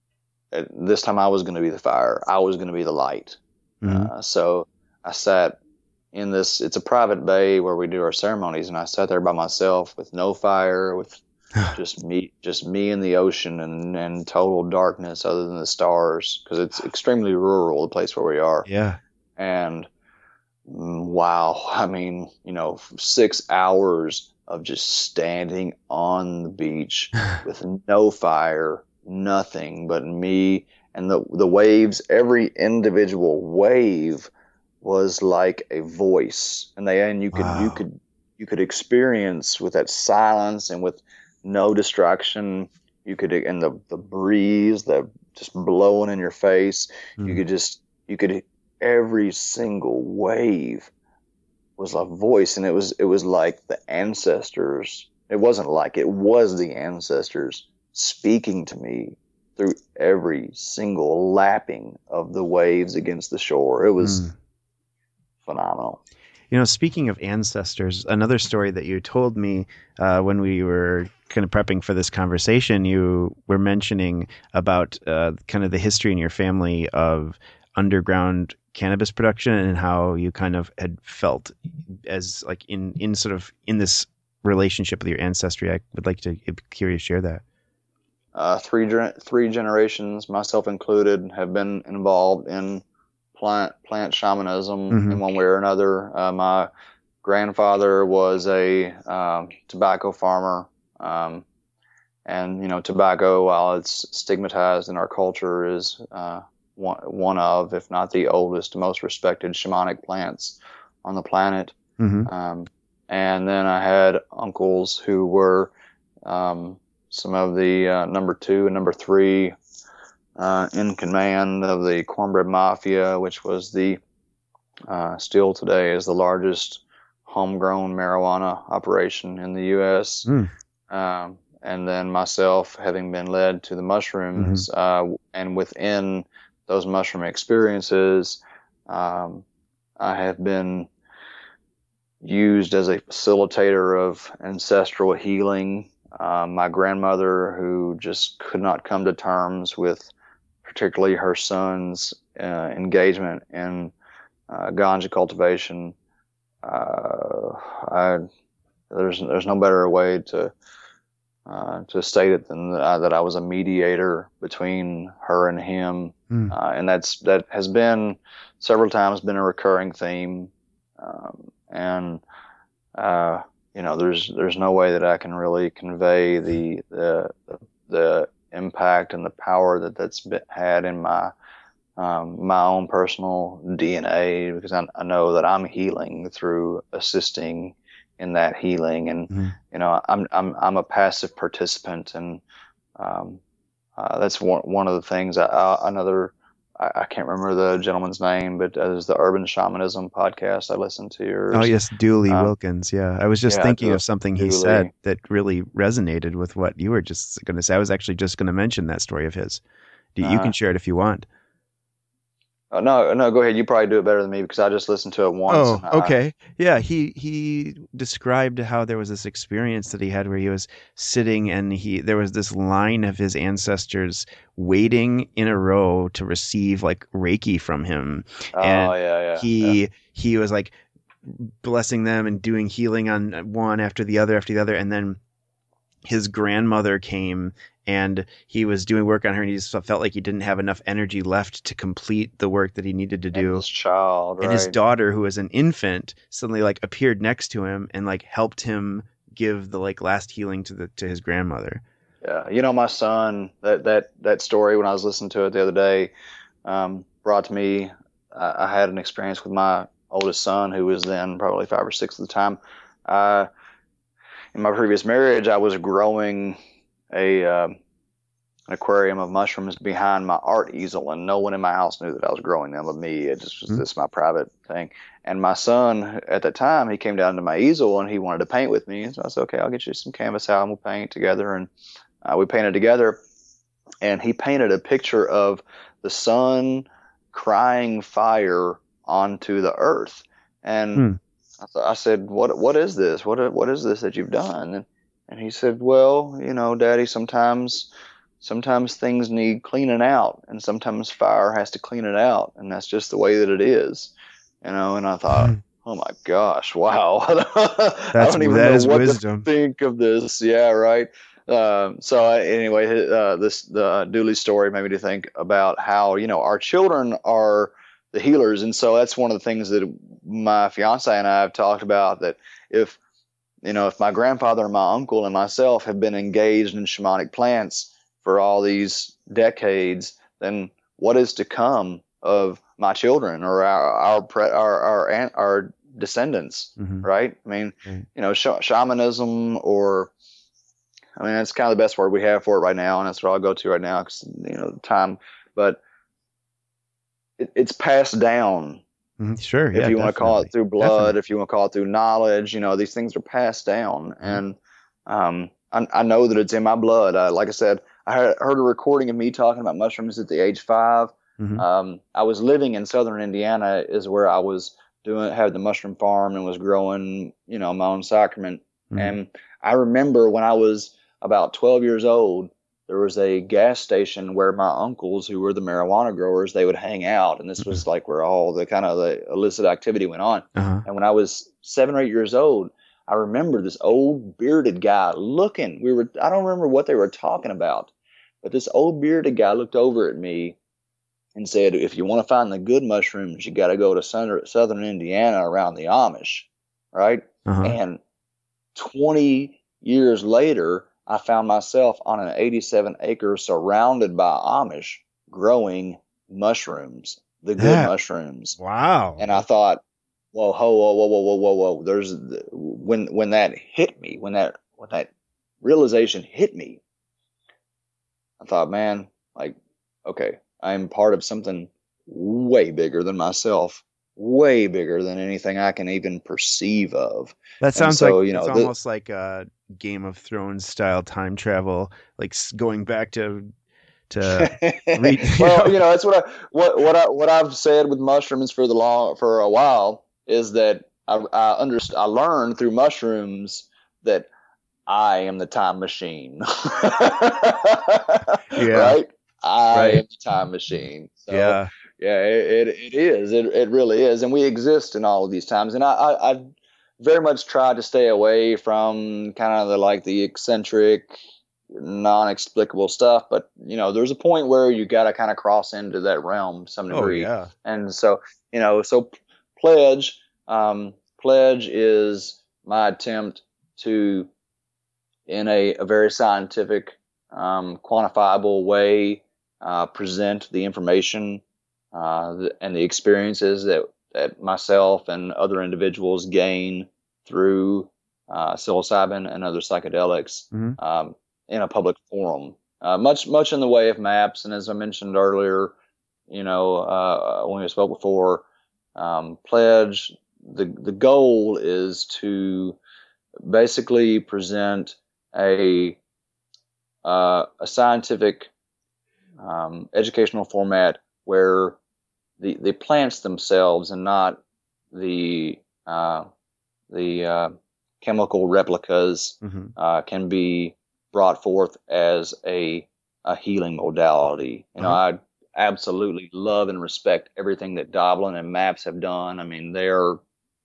at this time I was going to be the fire. I was going to be the light. Hmm. Uh, so I sat in this, it's a private bay where we do our ceremonies, and I sat there by myself with no fire, with just me, just me and the ocean, and, and total darkness other than the stars, because it's extremely rural, the place where we are. Yeah. And mm, wow, I mean, you know, six hours of just standing on the beach with no fire, nothing but me and the the waves. Every individual wave was like a voice, and they and you could you Wow. could you could experience with that silence and with no distraction. You could and the the breeze that just blowing in your face. You Mm. could just you could every single wave was a voice, and it was it was like the ancestors. It wasn't like it was the ancestors speaking to me through every single lapping of the waves against the shore. It was Mm. phenomenal. You know, speaking of ancestors, another story that you told me uh, when we were kind of prepping for this conversation, you were mentioning about uh, kind of the history in your family of underground cannabis production and how you kind of had felt as like in, in sort of in this relationship with your ancestry. I would like to be curious to share that. Uh, three three generations, myself included, have been involved in plant plant shamanism Mm-hmm. in one way or another. Uh, my grandfather was a um, tobacco farmer, um, and you know, tobacco, while it's stigmatized in our culture, is uh, one one of, if not the oldest, most respected shamanic plants on the planet. Mm-hmm. Um, and then I had uncles who were um, some of the uh, number two and number three uh, in command of the Cornbread Mafia, which was the uh, still today is the largest homegrown marijuana operation in the U S. Mm. Um, and then myself, having been led to the Mm-hmm. mushrooms, uh, and within those mushroom experiences, um, I have been used as a facilitator of ancestral healing. Um, my grandmother, who just could not come to terms with particularly her son's uh, engagement in uh, ganja cultivation, uh, I, there's there's no better way to uh, to state it than that I, that I was a mediator between her and him, Mm. uh, and that's that has been several times been a recurring theme, um, and uh, you know, there's there's no way that I can really convey the the the impact and the power that that's been, had in my um, my own personal D N A, because I, I know that I'm healing through assisting in that healing, and Mm-hmm. you know, I'm I'm I'm a passive participant, and um, uh, that's one one of the things. I, I, another I, I can't remember the gentleman's name, but as the Urban Shamanism podcast I listened to Oh, yours. yes, Dooley Um, Wilkins. Yeah. I was just yeah, thinking Du- of something he said Dooley. that really resonated with what you were just going to say. I was actually just going to mention that story of his. You you can Uh, share it if you want. oh, no, no, go ahead. You probably do it better than me because I just listened to it once, Oh, and I, okay. Yeah, he he described how there was this experience that he had where he was sitting and he there was this line of his ancestors waiting in a row to receive like Reiki from him. oh And yeah, yeah, yeah. he he was like blessing them and doing healing on one after the other after the other, and then his grandmother came and he was doing work on her and he just felt like he didn't have enough energy left to complete the work that he needed to And do. this child, And his right? daughter, who was an infant, suddenly like appeared next to him and like helped him give the like last healing to the to his grandmother. Yeah, you know, my son, that that that story when I was listening to it the other day, um, brought to me. I, I had an experience with my oldest son, who was then probably five or six at the time. Uh, in my previous marriage, I was growing a um, an aquarium of mushrooms behind my art easel, and no one in my house knew that I was growing them but me. It just was Hmm? this my private thing. And my son, at the time, he came down to my easel and he wanted to paint with me. And so I said, okay, I'll get you some canvas out and we'll paint together. And uh, we painted together. And he painted a picture of the sun crying fire onto the earth. And Hmm. I, th- I said, "What? What is this? What? What is this that you've done?" And, and he said, "Well, you know, Daddy, sometimes, sometimes things need cleaning out, and sometimes fire has to clean it out, and that's just the way that it is, you know." And I thought, "Oh my gosh, wow! I That's don't even that know is what to wisdom. think of this." Yeah, right. Um, so I, anyway, uh, this the uh, Dooley story made me to think about how, you know, our children are the healers, and so that's one of the things that my fiance and I have talked about, that if, you know, if my grandfather and my uncle and myself have been engaged in shamanic plants for all these decades, then what is to come of my children or our our our our, our descendants, Hmm. right? I mean, Right. you know, sh- shamanism, or I mean, that's kind of the best word we have for it right now, and that's what I'll go to right now because, you know, the time. But it, it's passed down, Hmm. Sure. if Yeah. you want to call it Definitely. through blood, Definitely. if you want to call it through knowledge. You know, these things are passed down, Hmm. and um, I, I know that it's in my blood. Uh, like I said, I heard, heard a recording of me talking about mushrooms at the age five. Hmm. Um, I was living in southern Indiana, is where I was doing had the mushroom farm and was growing, you know, my own sacrament. Hmm. And I remember when I was about twelve years old, there was a gas station where my uncles, who were the marijuana growers, they would hang out, and this Hmm. was like where all the kind of the illicit activity went on. Uh-huh. And when I was seven or eight years old, I remember this old bearded guy looking. We were I don't remember what they were talking about, but this old bearded guy looked over at me and said, "If you want to find the good mushrooms, you got to go to southern Indiana around the Amish, right?" Uh-huh. And twenty years later, I found myself on an eighty-seven acre surrounded by Amish growing mushrooms, the good That mushrooms. wow. And I thought, whoa, whoa, whoa, whoa, whoa, whoa, whoa, whoa. There's when when that hit me, when that when that realization hit me, I thought, man, like, okay, I'm part of something way bigger than myself, way bigger than anything I can even perceive of. That And sounds like so, you it's know, the almost like a Game of Thrones style time travel, like s- going back to to read, you well, know. you know, that's what I what what I what I've said with mushrooms for the long for a while is that I I underst- I learned through mushrooms that I am the time machine. Yeah, Right? I right. am the time machine. So Yeah. yeah, it, it, it is. It, it really is. And we exist in all of these times. And I, I, I very much try to stay away from kind of the like the eccentric, non-explicable stuff. But you know, there's a point where you got to kind of cross into that realm to some Oh degree. yeah. And so, you know, so pledge, um, pledge is my attempt to, in a, a very scientific, um, quantifiable way, uh, present the information uh, the, and the experiences that, that myself and other individuals gain through uh, psilocybin and other psychedelics Mm-hmm. um, in a public forum. Uh, much, much in the way of maps, and as I mentioned earlier, you know, uh, when we spoke before, um, Pledge, the the goal is to basically present a uh, a scientific um, educational format where the the plants themselves and not the uh, the uh, chemical replicas Mm-hmm. uh, can be brought forth as a a healing modality. You know, Uh-huh. I absolutely love and respect everything that Doblin and MAPS have done. I mean, they're,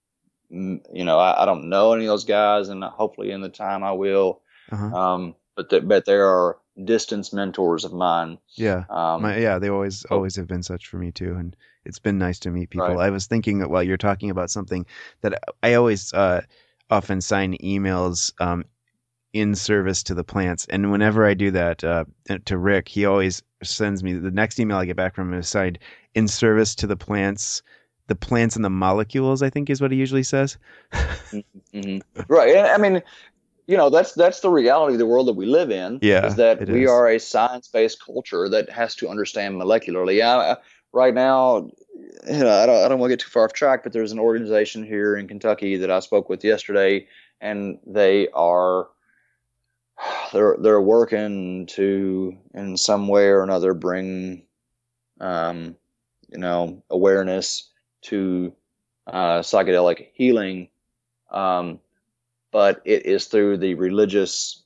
you know, I, I don't know any of those guys, and hopefully in the time I will. Uh-huh. Um, but that, but there are distance mentors of mine. Yeah. Um, My yeah, they always oh, always have been such for me too, and it's been nice to meet people. right. I was thinking that while you're talking about something that I always uh, often sign emails um, in service to the plants, and whenever I do that uh, to Rick, he always sends me the next email I get back from him is signed in service to the plants, the plants and the molecules. I think is what he usually says. Mm-hmm. Right. And I mean, you know, that's that's the reality of the world that we live in, is Yeah, that it we is. are a science-based culture that has to understand molecularly. I, I, right now, you know, I don't, I don't want to get too far off track, but there's an organization here in Kentucky that I spoke with yesterday, and they are they're they're working to, in some way or another, bring um, you know, awareness to uh, psychedelic healing. Um, but it is through the religious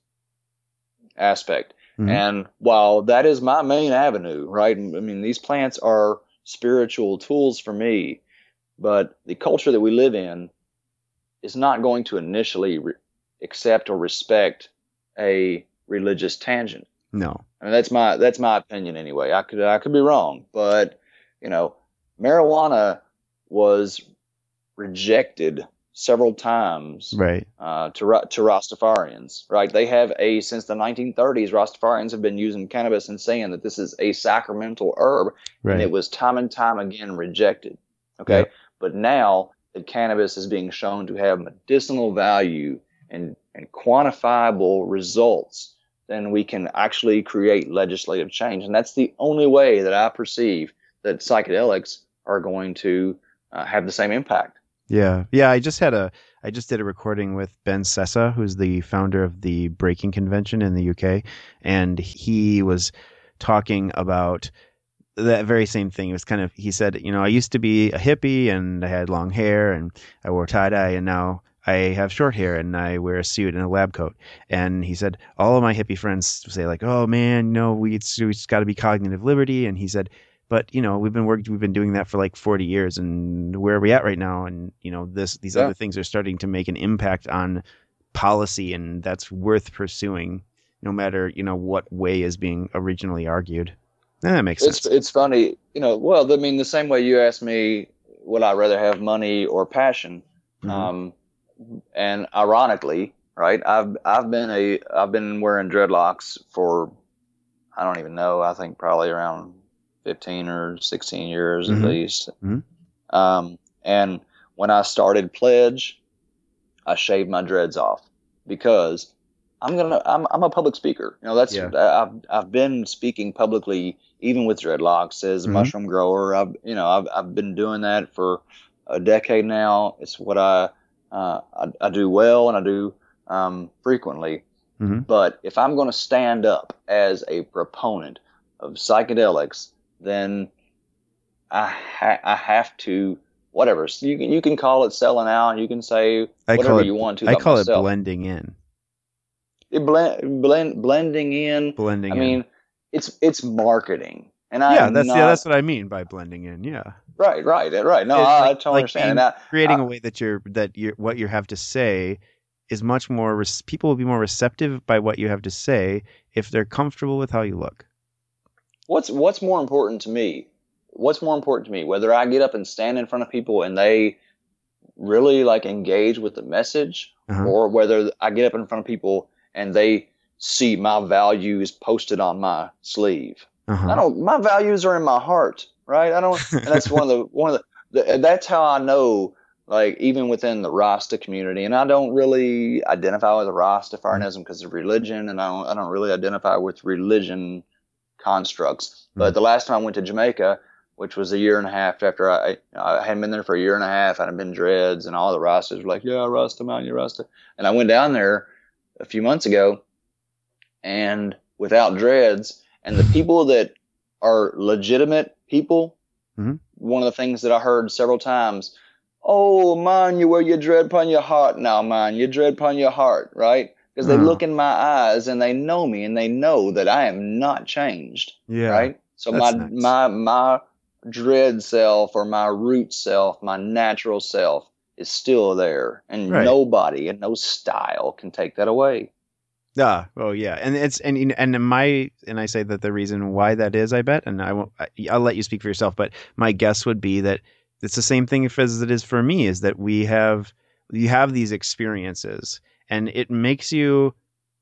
aspect. Mm-hmm. And while that is my main avenue, right? I mean, these plants are spiritual tools for me, but the culture that we live in is not going to initially re- accept or respect a religious tangent. No. I mean, that's my that's my opinion anyway. I could I could be wrong, but you know, marijuana was rejected several times Right. uh, to to Rastafarians. Right? They have a since the nineteen thirties. Rastafarians have been using cannabis and saying that this is a sacramental herb, and Right. it was time and time again rejected. Okay, Yep. but now that cannabis is being shown to have medicinal value and and quantifiable results, then we can actually create legislative change. And that's the only way that I perceive that psychedelics are going to uh, have the same impact. Yeah. Yeah. I just had a, I just did a recording with Ben Sessa, who's the founder of the Breaking Convention in the U K. And he was talking about that very same thing. It was kind of, he said, you know, I used to be a hippie and I had long hair and I wore tie dye, and now I have short hair and I wear a suit and a lab coat. And he said, all of my hippie friends say like, oh man, you know, we, it's, it's got to be cognitive liberty. And he said, but you know, we've been working, we've been doing that for like forty years, and where are we at right now? And you know, this, these Yeah. other things are starting to make an impact on policy, and that's worth pursuing, no matter, you know, what way is being originally argued. And that makes It's sense. it's funny, you know. Well, I mean, the same way you asked me, would I rather have money or passion? Mm-hmm. Um, and ironically, right, I've I've been a I've been wearing dreadlocks for, I don't even know. I think probably around fifteen or sixteen years at Mm-hmm. least. Mm-hmm. Um, and when I started Pledge, I shaved my dreads off because I'm gonna I'm I'm a public speaker. You know, that's Yeah. I've I've been speaking publicly even with dreadlocks as a Mm-hmm. mushroom grower. I've you know I've I've been doing that for a decade now. It's what I uh, I, I do well, and I do um, frequently. Mm-hmm. But if I'm going to stand up as a proponent of psychedelics, then I ha- I have to, whatever. So you can you can call it selling out. You can say I call whatever it you want to I about call it myself. blending in. It blend, blend blending in. Blending I in. mean, it's it's marketing, and Yeah, I'm that's yeah, not that's what I mean by blending in. Yeah. right, right, right. No, It, I, I like totally like understand, and being I, creating I a way that you're that you what you have to say is much more res- people will be more receptive by what you have to say if they're comfortable with how you look. what's what's more important to me? What's more important to me? Whether I get up and stand in front of people and they really like engage with the message, Uh-huh. or whether I get up in front of people and they see my values posted on my sleeve. I Uh-huh. don't. My values are in my heart, right? I don't. And that's one of the one of the. the that's how I know. Like even within the Rasta community, and I don't really identify with Rastafarianism because of religion, and I don't. I don't really identify with religion constructs. But Mm. the last time I went to Jamaica, which was a year and a half after I, I hadn't been there for a year and a half, I had been dreads, and all the Rastas were like, "Yeah, Rasta man, you Rasta." And I went down there a few months ago, and without dreads, and the people that are legitimate people, Mhm. one of the things that I heard several times, "Oh man, you wear your dread upon your heart now, man. You dread upon your heart, right?" Because they Oh, look in my eyes and they know me and they know that I am not changed, yeah. right? So my That's nice. my my dread self or my root self, my natural self is still there, and Right. nobody and no style can take that away. Yeah. Oh, yeah. And it's and you know, and my and I say that the reason why that is, I bet, and I won't. I- I'll let you speak for yourself. But my guess would be that it's the same thing as it is for me. Is that we have you have these experiences, and it makes you.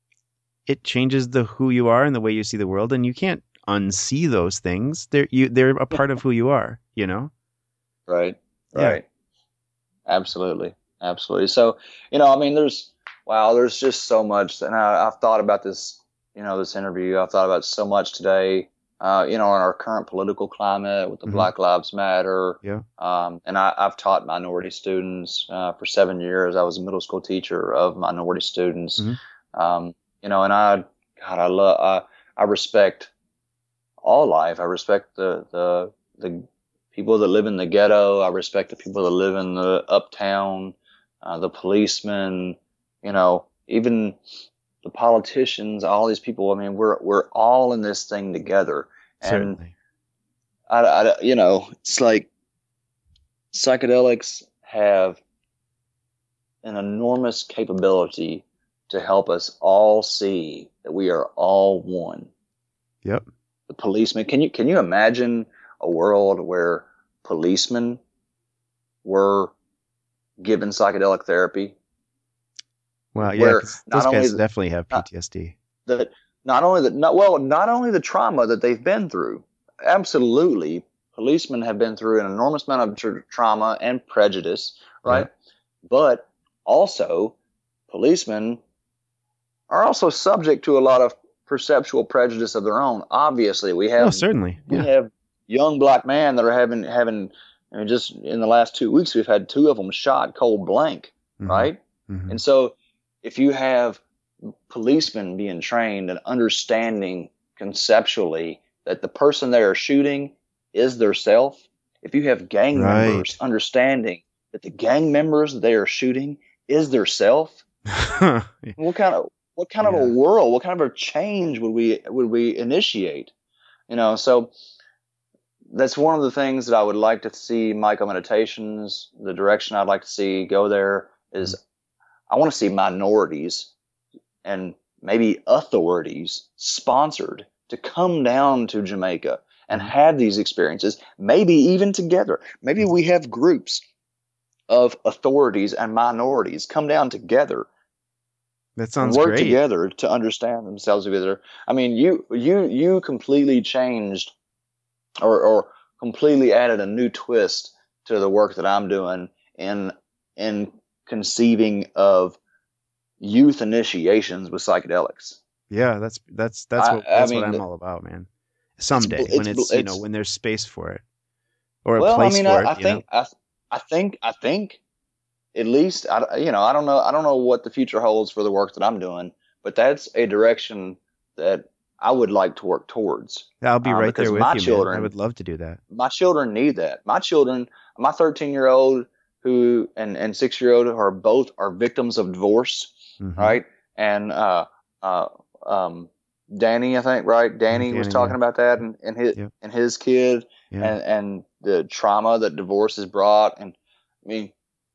It changes the who you are and the way you see the world, and you can't unsee those things. They're you. They're a part of who you are. You know. Right, Yeah. right. Absolutely. Absolutely. So, you know, I mean, there's, wow, there's just so much. And I, I've thought about this, you know, this interview. I've thought about so much today, uh, you know, in our current political climate with the Hmm. Black Lives Matter. Yeah. Um, and I, I've taught minority students uh, for seven years. I was a middle school teacher of minority students. Hmm. Um, you know, and I, God, I love, I, I respect all life. I respect the, the, the people that live in the ghetto. I respect the people that live in the uptown, uh, the policemen, you know, even the politicians, all these people. I mean, we're, we're all in this thing together. And Certainly. I, I, you know, it's like psychedelics have an enormous capability to help us all see that we are all one. Yep. The policeman, can you, can you imagine a world where policemen were given psychedelic therapy, Well, yeah, where because those not only guys the, definitely have not P T S D. the not only the not well not only the trauma that they've been through, absolutely, policemen have been through an enormous amount of tra- trauma and prejudice, Yeah. right? But also, policemen are also subject to a lot of perceptual prejudice of their own. Obviously, we Oh, have certainly. we Yeah. have young black men that are having having. I mean, just in the last two weeks, we've had two of them shot cold blank, Hmm. right? Hmm. And so, if you have policemen being trained and understanding conceptually that the person they are shooting is their self, if you have gang members Right. understanding that the gang members they are shooting is their self, what kind of what kind of a Yeah. world, what kind of a change would we would we initiate? You know, so that's one of the things that I would like to see Myco Meditations. The direction I'd like to see go there Mhm. is I want to see minorities and maybe authorities sponsored to come down to Jamaica and Mhm. have these experiences, maybe even together. Maybe Mhm. we have groups of authorities and minorities come down together That and sounds work great. together to understand themselves together. I mean, you you you completely changed or or completely added a new twist to the work that I'm doing in in conceiving of youth initiations with psychedelics. Yeah, that's that's that's I what I that's what mean, I'm all about, man. it's Someday when it's it's, you know, it's when there's space for it or a well, I place mean, for I, it, I you know. think I I think I think at least I you know I don't know I don't know what the future holds for the work that I'm doing, but that's a direction that I would like to work towards I'll be um, right because there with my you, man. I children would love to do that. my children need that. My children, my thirteen year old who and and six year old are both are victims of divorce, Hmm. right? And uh, uh, um, Danny, I think, right? Danny was Danny, yeah. talking about that, and, and his Yep. and his kid, Yeah. and and the trauma that divorce has brought. And I mean,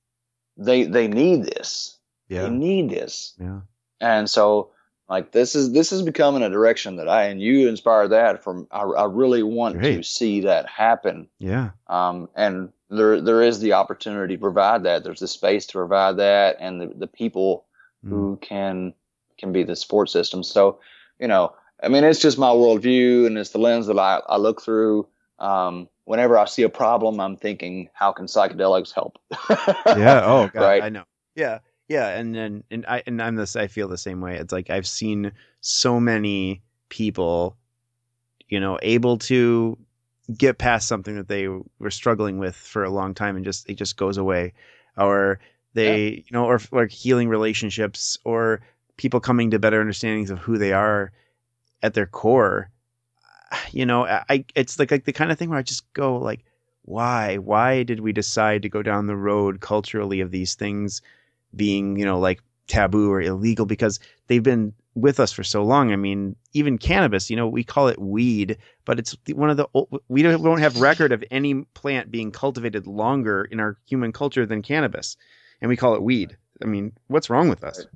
they they need this. They Yeah. need this. Yeah. And so, like, this is this is becoming a direction that I and you inspire that from. I, I really want to Great. see that happen. Yeah. Um, and there there is the opportunity to provide that. There's the space to provide that, and the, the people Mm. who can can be the support system. So, you know, I mean, it's just my worldview, and it's the lens that I, I look through. Um, whenever I see a problem, I'm thinking, how can psychedelics help? Yeah. Oh God, Right. I know. Yeah. Yeah. And then, and I, and I'm this, I feel the same way. It's like, I've seen so many people, you know, able to get past something that they were struggling with for a long time, and just, it just goes away, or Yeah. they, you know, or like healing relationships, or people coming to better understandings of who they are at their core. You know, I, it's like, like the kind of thing where I just go like, why, why did we decide to go down the road culturally of these things being, you know, like taboo or illegal, because they've been with us for so long. I mean, even cannabis, you know, we call it weed, but it's one of the, we don't, we don't have record of any plant being cultivated longer in our human culture than cannabis. And we call it weed. I mean, what's wrong with us?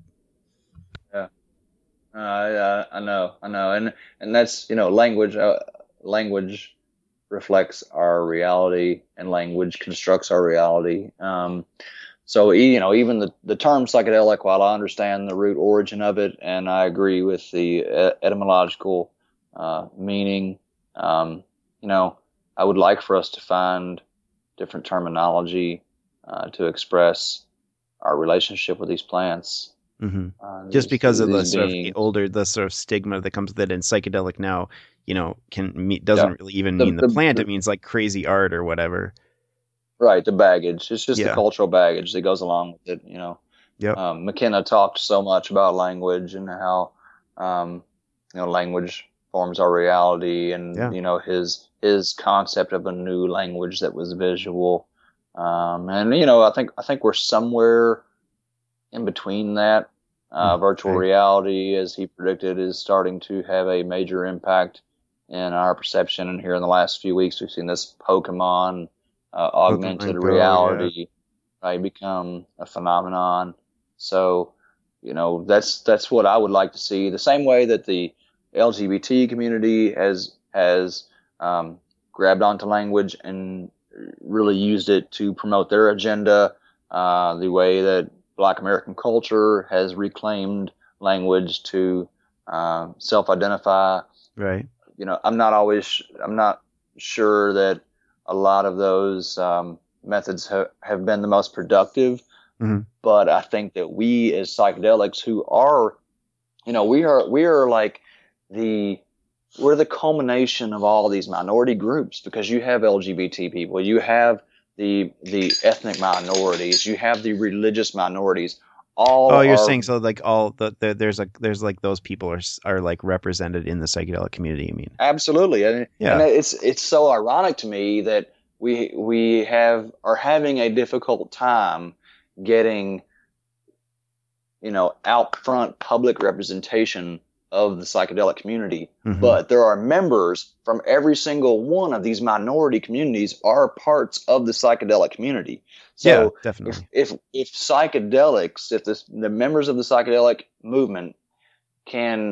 Yeah. Uh, I, I know, I know. And, and that's, you know, language, uh, language reflects our reality, and language constructs our reality. Um, So, you know, even the, the term psychedelic, while I understand the root origin of it, and I agree with the etymological uh, meaning, um, you know, I would like for us to find different terminology uh, to express our relationship with these plants, Mm-hmm. uh, Just these, because of the these sort of beings. older, the sort of stigma that comes with it, and psychedelic now, you know, can mean, Yeah. doesn't really even The, mean the the, plant. It the, means like crazy art or whatever. right, the baggage. It's just the Yeah. cultural baggage that goes along with it, you know. Yep. Um, McKenna talked so much about language and how, um, you know, language forms our reality, and Yeah. you know his his concept of a new language that was visual, um, and you know I think I think we're somewhere in between that. Uh, Mm, virtual okay. reality, as he predicted, is starting to have a major impact in our perception. And here in the last few weeks, we've seen this Pokemon uh, augmented Pokemon Go. Yeah. reality, right, become a phenomenon. So, you know, that's that's what I would like to see. The same way that the L G B T community has has um, grabbed onto language and really used it to promote their agenda. Uh, the way that Black American culture has reclaimed language to uh, self-identify. Right. You know, I'm not always, I'm not sure that a lot of those um, methods ha- have been the most productive, Mm-hmm. but I think that we as psychedelics who are, you know, we are, we are like the, we're the culmination of all these minority groups, because you have L G B T people, you have the the ethnic minorities, you have the religious minorities, Oh, all you're are saying so like all the, the there's like there's like those people are s- are like represented in the psychedelic community. You mean? absolutely, and and Yeah. it's it's so ironic to me that we we have are having a difficult time getting, you know, out front public representation of the psychedelic community. Mm-hmm. But there are members from every single one of these minority communities are parts of the psychedelic community. Yeah. So if Definitely. if if psychedelics, if this, the members of the psychedelic movement can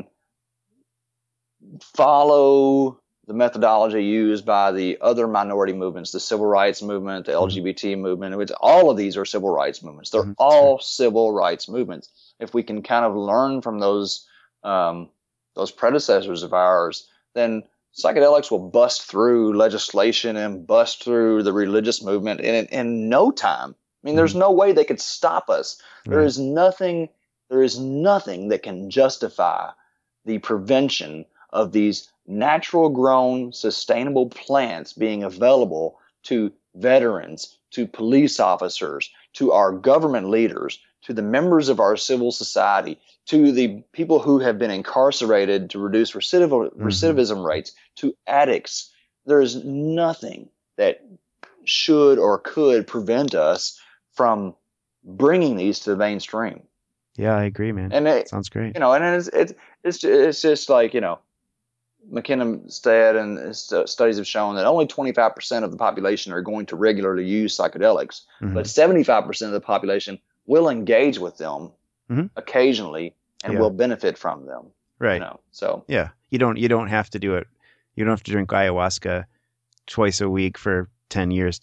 follow the methodology used by the other minority movements, the civil rights movement, the Mm-hmm. L G B T movement, which all of these are civil rights movements. They're Mm-hmm. Sure. all civil rights movements. If we can kind of learn from those um, those predecessors of ours, then psychedelics will bust through legislation and bust through the religious movement in in no time. I mean, Mm-hmm. there's no way they could stop us. There Right. is nothing. There is nothing that can justify the prevention of these natural grown sustainable plants being available to veterans, to police officers, to our government leaders, to the members of our civil society, to the people who have been incarcerated to reduce recidiv- Mm-hmm. recidivism rates, to addicts. There is nothing that should or could prevent us from bringing these to the mainstream. Yeah, I agree, man. And it, Sounds great. you know, and it's it's it's it's just like, you know, McKenna said, and his studies have shown that only twenty-five percent of the population are going to regularly use psychedelics, but Mm-hmm. seventy-five percent of the population will engage with them Mm-hmm. occasionally and Yeah. will benefit from them. You Right. know, so Yeah. You don't you don't have to do it. You don't have to drink ayahuasca twice a week for ten years to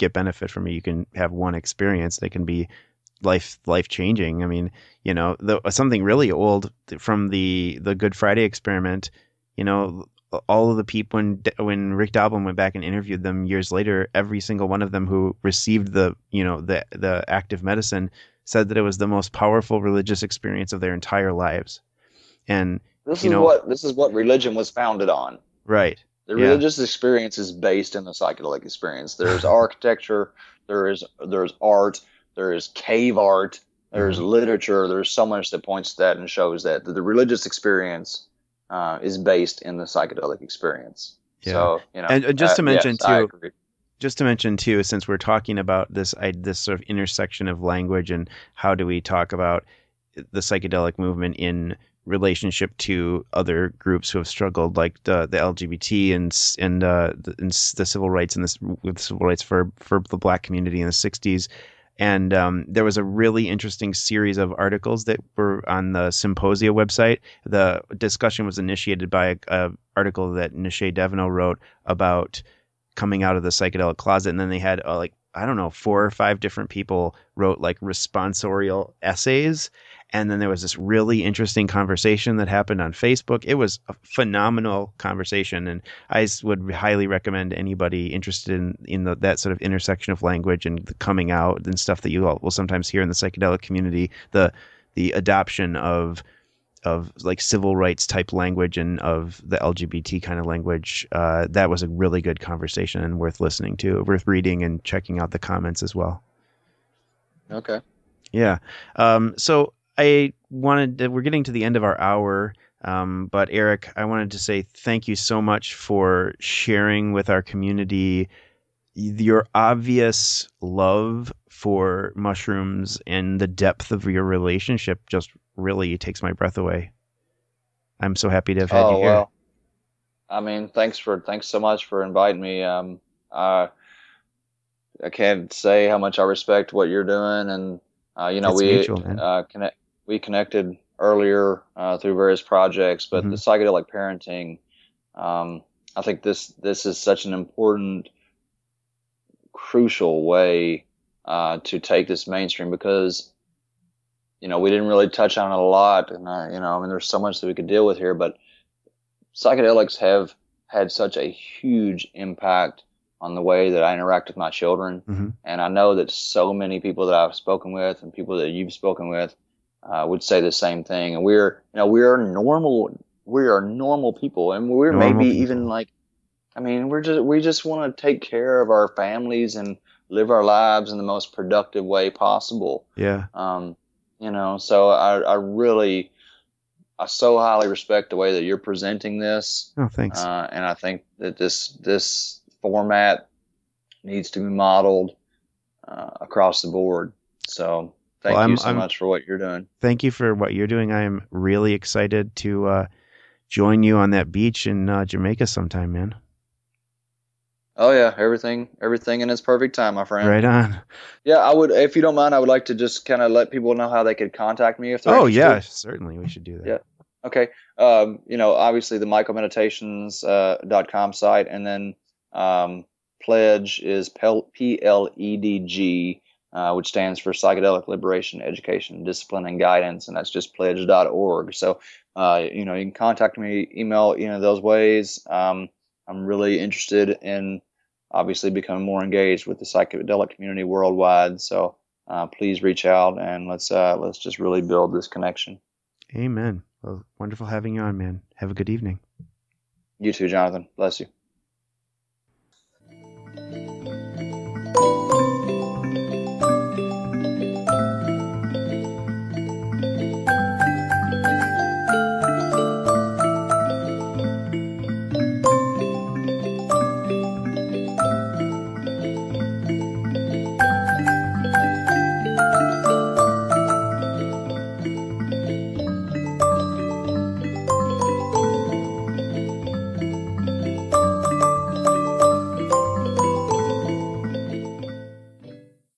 get benefit from it. You can have one experience that can be life life changing. I mean, you know, the, something really old from the the Good Friday experiment. You know, all of the people when when Rick Doblin went back and interviewed them years later, every single one of them who received the you know the the active medicine said that it was the most powerful religious experience of their entire lives. And this you is know, what this is what religion was founded on. Right. The Yeah. religious experience is based in the psychedelic experience. There's architecture, there is there's art, there is cave art, there's Mhm. literature. There's so much that points to that and shows that the, the religious experience uh, is based in the psychedelic experience. Yeah. So you know, And uh, just uh, to mention yes, I too, agree. just to mention too, since we're talking about this, I, this sort of intersection of language and how do we talk about the psychedelic movement in relationship to other groups who have struggled, like the, the L G B T and s- and uh, the, and s- the civil rights and this with civil rights for for the Black community in the sixties. And um, there was a really interesting series of articles that were on the Symposia website. The discussion was initiated by a, a article that Nishay Devino wrote about coming out of the psychedelic closet, and then they had uh, like I don't know four or five different people wrote like responsorial essays, and then there was this really interesting conversation that happened on Facebook. It was a phenomenal conversation, and I would highly recommend anybody interested in in the, that sort of intersection of language and the coming out and stuff that you all will sometimes hear in the psychedelic community, the the adoption of of like civil rights type language and of the L G B T kind of language. Uh, that was a really good conversation and worth listening to, worth reading and checking out the comments as well. Okay. Yeah. Um, so I wanted to, we're getting to the end of our hour. Um, but Eric, I wanted to say thank you so much for sharing with our community your obvious love for mushrooms and the depth of your relationship. Just really takes my breath away. I'm so happy to have had you Oh here. well, I mean, thanks for thanks so much for inviting me. Um, I I can't say how much I respect what you're doing, and uh, you know, It's we mutual, man. uh, connect we connected earlier uh, through various projects, but Mm-hmm. the psychedelic parenting, um, I think this this is such an important, crucial way uh, to take this mainstream because you know we didn't really touch on it a lot, and uh, you know, I mean, there's so much that we could deal with here, but psychedelics have had such a huge impact on the way that I interact with my children. Mm-hmm. And I know that so many people that I've spoken with and people that you've spoken with uh, would say the same thing. And we're, you know, we are normal. We are normal people, and we're Normal maybe people. even like, I mean, we're just we just want to take care of our families and live our lives in the most productive way possible. Yeah. Um, you know, so I, I really. I so highly respect the way that you're presenting this, Oh, thanks. uh, and I think that this this format needs to be modeled uh, across the board. So, thank Well, you I'm, so I'm, much for what you're doing. thank you for what you're doing. I am really excited to uh, join you on that beach in uh, Jamaica sometime, man. Oh yeah, everything everything in its perfect time, my friend. Right on. Yeah, I would, if you don't mind, I would like to just kind of let people know how they could contact me if they're Oh, yeah, interested. certainly. We should do that. Yeah. Okay. Um, you know, obviously the michael meditations dot com uh, site, and then um, Pledge is P L E D G, uh, which stands for Psychedelic Liberation, Education, Discipline, and Guidance, and that's just pledge dot org. So, uh, you know, you can contact me, email, you know, those ways. Um, I'm really interested in obviously becoming more engaged with the psychedelic community worldwide. So, uh, please reach out and let's uh, let's just really build this connection. Amen. Well, wonderful having you on, man. Have a good evening. You too, Jonathan. Bless you.